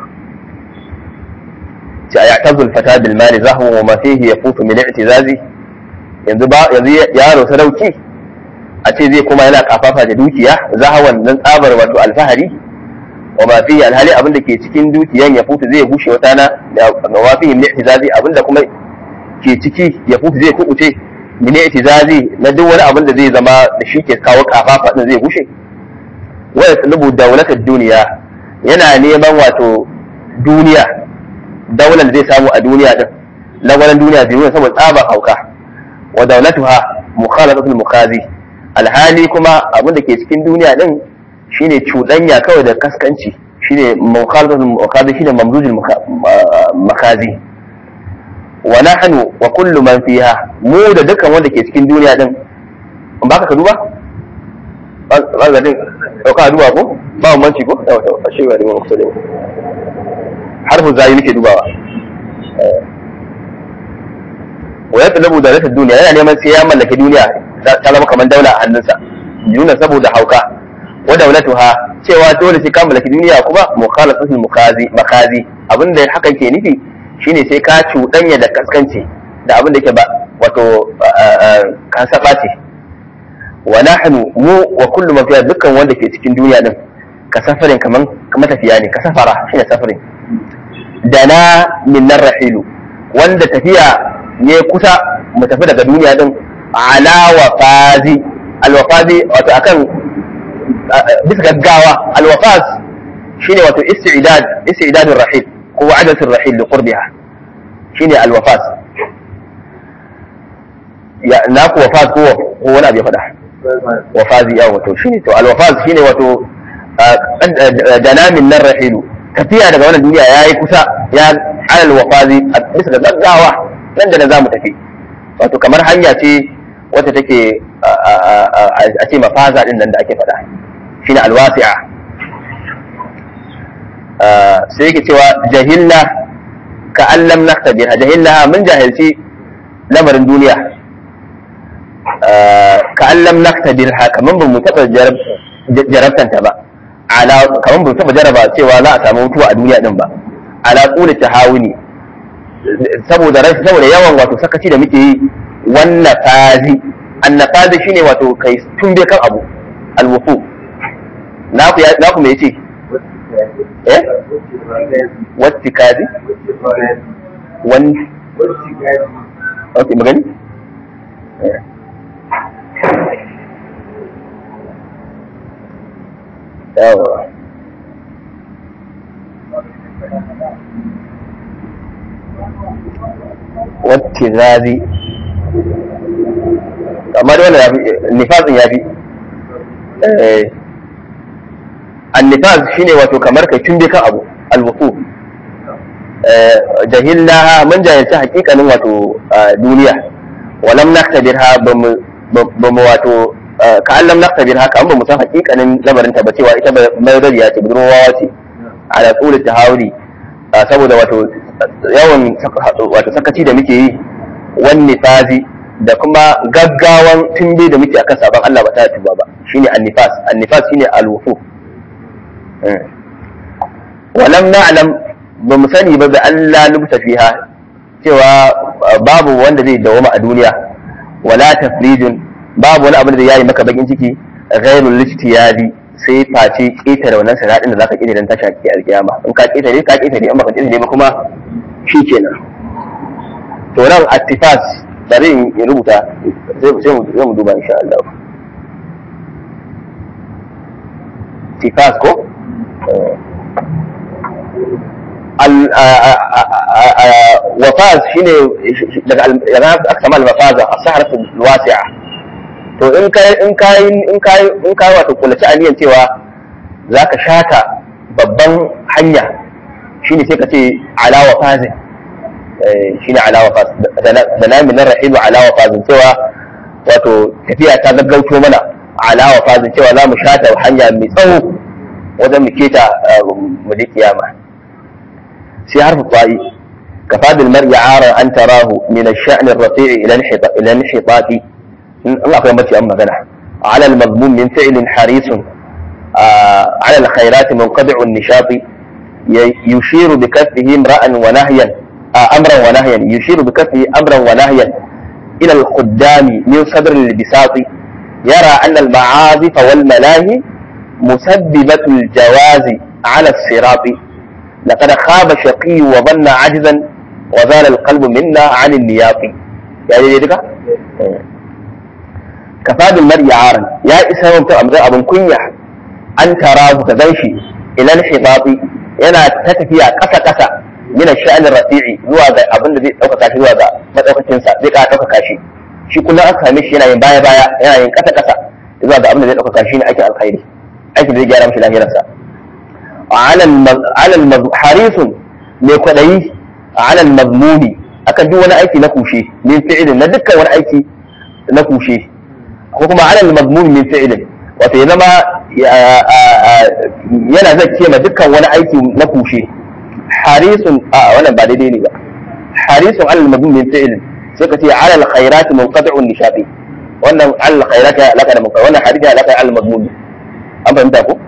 ta ya'tazul fata bil mali zahwa wa ma fihi yafutu min i'tizazi yanzu ba yanzu yaro sadauki a ce zai kuma yana kafafa da dukiya zahawan nan tsabar wato alfahari wa ma fihi alhali abinda ke cikin dukiyan ya futu zai bushe wata na wa fihi min i'tizazi abinda kuma ke ciki ya futu zai kubuce min i'tizazi na duk wani abin da zai zama da shi ke kawo kafafa din zai bushe wa yatlubu dawlatad duniya yana neman wato duniya daular zai samu a duniya din lagwaran duniya zai yi saboda tsabar hauka wa dawlatuha mukhalatatul mukazi alhali kuma abin da ke cikin duniya din shine cuɗanya kawai da kaskanci shine mukhalafatul mukazi shine mamzujul makazi wa nahnu wa kullu man fiha mu da dukkan wanda ke cikin duniya din in baka ka duba ba ga din ka duba ko ba mu manci ko da wata shi ba da mu kusa da harfu zai nake dubawa wa yatlubu dawlatud duniya yana neman sai ya mallaki duniya ta zama kamar daula a hannunsa yuna saboda hauka wa dawlatuha cewa dole sai ka mallaki duniya kuma mukhalafatul mukazi makazi abinda hakan ke nufi shine sai ka cuɗanya da kaskanci da abinda yake ba wato ka saba ce wa nahnu mu wa kullu man fiha dukkan wanda ke cikin duniya din ka safarin kaman kamar tafiya ne ka safara shine safarin dana min rahilu wanda tafiya ne kusa mu tafi daga duniya din ala wafazi alwafazi wato akan bisa gaggawa alwafaz shine wato istidad istidadur rahil ko wa'adatur rahil li qurbiha shine alwafaz ya na ku wafaz ko wani abu ya fada wafazi ya wato shine to alwafaz shine wato dana min rahilu tafiya daga wannan duniya yayi kusa ya alwafazi bisa gaggawa nan da za mu tafi wato kamar hanya ce wacce take a ce mafaza din nan da ake faɗa shine alwasi'a sai yake cewa jahilna ka allam naktabir jahilna mun jahilci lamarin duniya ka allam naktabir kaman ba mu taɓa jarabtanta ba ala kaman ba mu taɓa jaraba cewa za a samu mutuwa a duniya din ba ala quli tahawuni saboda saboda yawan wato sakaci da muke yi wannan fazi annafazi shine wato kai tumbe kan abu alwufu na ku na ku me yace eh wacce kazi wan okay magani yawa wacce zazi amma da wannan nifasin ya fi annifaz shine wato kamar kai tunde kan abu alwufu jahilnaha mun jahilci hakikanin wato duniya walam naktabirha bamu wato ka allam naktabirha kan ba mu san hakikanin lamarin ta ba cewa ita mai dariya ce budurwa ce ala tsuli tahawuri saboda wato yawan wato sakaci da muke yi wani fazi da kuma gaggawan tumbe da muke akan sabon Allah ba ta tuba ba shine annifas annifas shine alwufu walam na'lam ba mu sani ba da Allah lubta fiha cewa babu wanda zai dawoma a duniya wala tafrijun babu wani abin da yayi maka bakin ciki ghairul ijtihadi sai face ketare wannan sanadin da zaka ketare dan tashi a alkiyama in ka ketare ka ketare in baka ketare ba kuma shikenan to nan attifas bari in rubuta sai mu duba insha Allah. tifas ko wafaz shine daga aka sama al-mafaza as-sahratu al-wasi'a. to in kai in kai in kai in kai wato kullaci aniyan cewa zaka shata babban hanya shine sai ka ce ala wafazin, shine ala wafaz da namin rahilu ala wafazin, cewa wato tafiya ta gaggauto mana ala wafazin, cewa za mu shata hanya mai tsawo wajen mu keta mu da kiyama. sai harfu ta'i kafadul mar'i ara an tarahu min ash-sha'n ar-rafi'i ila ila al-hitati. in akwai mace an magana ala al-madmum min fi'lin harisun ala al-khairat munqadi'u an-nishati yushiru bi kaffihi imra'an wa nahyan amran wa nahyan yushiru bi kaffihi amran wa nahyan ila al-khuddami min sadr al-bisati yara anna al-ma'azif wal malahi مسببة الجواز على الصراط لقد خاب شقي وظن عجزا وزال القلب منا عن النياط. يعني ذلك كفاد المرء عارا يا إسلام أمر أبن كنيا أن تراه كذنشي إلى الحباط ينا تتفيا كسا كسا من الشأن الرفيع zuwa ga abin da zai ɗaukaka shi zuwa ga maɗaukacinsa zai ƙara ɗaukaka shi shi kullum aka same shi yana yin baya baya yana yin kasa kasa zuwa ga abin da zai ɗaukaka shi ne aikin alkhairi, aikin da zai gyara mashi lahirarsa. alal harisun mai kwaɗayi alal mazmumi akan duk wani aiki na kushe min fi'ilin na dukkan wani aiki na kushe, ko kuma alal mazmumi min fi'ilin wato ya zama yana zai ma dukkan wani aiki na kushe. harisun a wannan ba daidai ne ba, harisun alal mazmumi min fi'ilin sai ka ce alal khairati munqati'un nishati, wannan alal khairati ya alaka da munqati, wannan hadisi ya alaka alal mazmumi. an fahimta ko?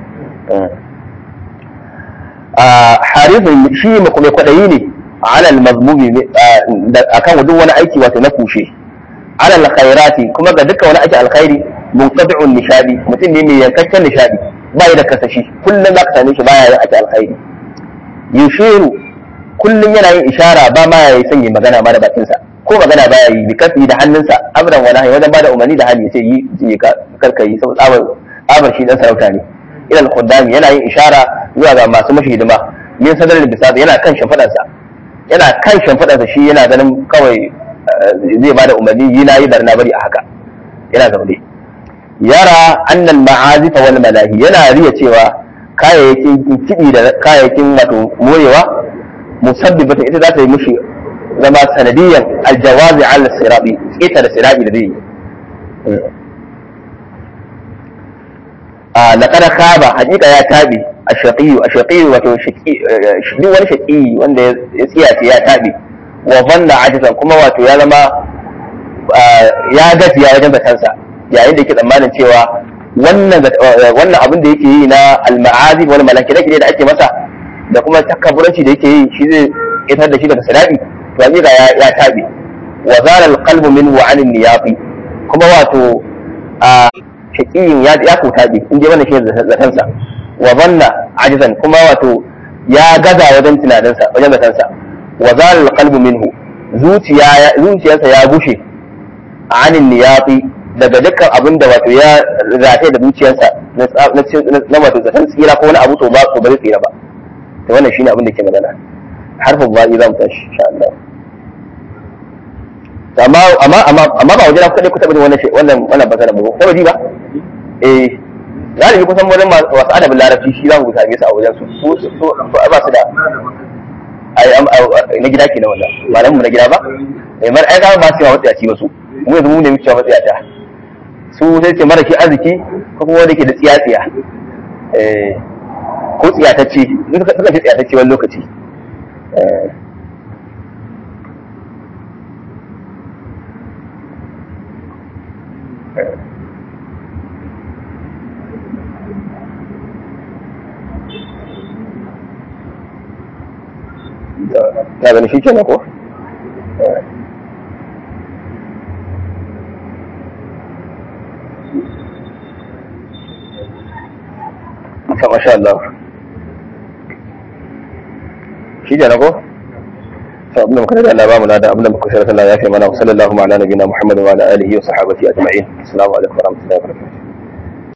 harisun shi mai kwaɗayi ne alal mazmumi akan duk wani aiki wato na kushe. alal khairati kuma ga dukkan wani aiki alkhairi munqati'un nishadi, mutum ne mai yankakken nishadi ba ya da kasashi, kullum za ka same shi baya yin aiki alkhairi. yushiru kullum yana yin ishara ba ma ya yi sanya magana ma da bakinsa, ko magana baya yi bi kafi da hannunsa amran wa nahyi wajen bada umarni da hali sai yi yi karkai saboda tsabar tsabar shi dan sarauta ne. ila al-khuddami yana yin ishara zuwa ga masu mashi hidima min sadar al-bisad yana kan shimfidarsa yana kan shimfidarsa shi yana ganin kawai zai bada umarni yi na yi barna bari a haka yana zaune. yara annal ma'azif wal malahi yana riya cewa kayayyakin kiɗi da kayayyakin wato morewa musabbibata ita za ta yi mushi zama sanadiyan aljawazi ala sirabi, keta da sirabi da zai yi. a laƙar kaba hakika ya tabi a shaƙiyu a shaƙiyu wato duk wani shaƙiyu wanda ya tsiyace ya tabi wa vanna ajizan kuma wato ya zama ya gajiya wajen zatansa yayin da yake tsammanin cewa wannan abin da yake yi na al-ma'azib wal malaki da ake masa da kuma takabburanci da yake yi shi zai fitar da shi daga sirabi, to hakika ya ya tabi. wa zala al-qalbu minhu 'an an-niyafi kuma wato a shaqiyin ya ya ko tabi in dai wannan shi zatansa. wa zanna ajizan kuma wato ya gaza wajen tunaninsa wajen zatansa. wa zala al-qalbu minhu zuciya zuciyarsa ya bushe 'an an-niyafi daga dukkan abin da wato ya rataye da zuciyarsa na wato zaton tsira ko wani abu to ba to ba zai tsira ba. to wannan shine abin da ke magana. harfin ba'i za mu tashi insha Allah. amma amma amma amma ba wajen kuɗi ku taɓa wannan wannan wannan bazara ba ko ba ji ba eh galibi kusan wurin wasu adabin larabci shi za mu same su a wajen su su su ba su da ai na gida ke na wannan malamu na gida ba eh mar ai ga ba su yawa wata ci ba su mu yanzu mu ne muke wata ta su sai ce mara shi arziki ko kuma wanda ke da tsiyatsiya eh ko tsiyatacce in suka suka ce tsiyatacce wani lokaci eh ta gani shi kenan ko masha Allah shi kenan ko to abin da muka da Allah ba mu da abin da muka shirya Allah ya fi mana. Sallallahu ala nabiyina Muhammad wa ala alihi wa sahbihi ajma'in. Assalamu alaikum wa rahmatullahi wa barakatuh.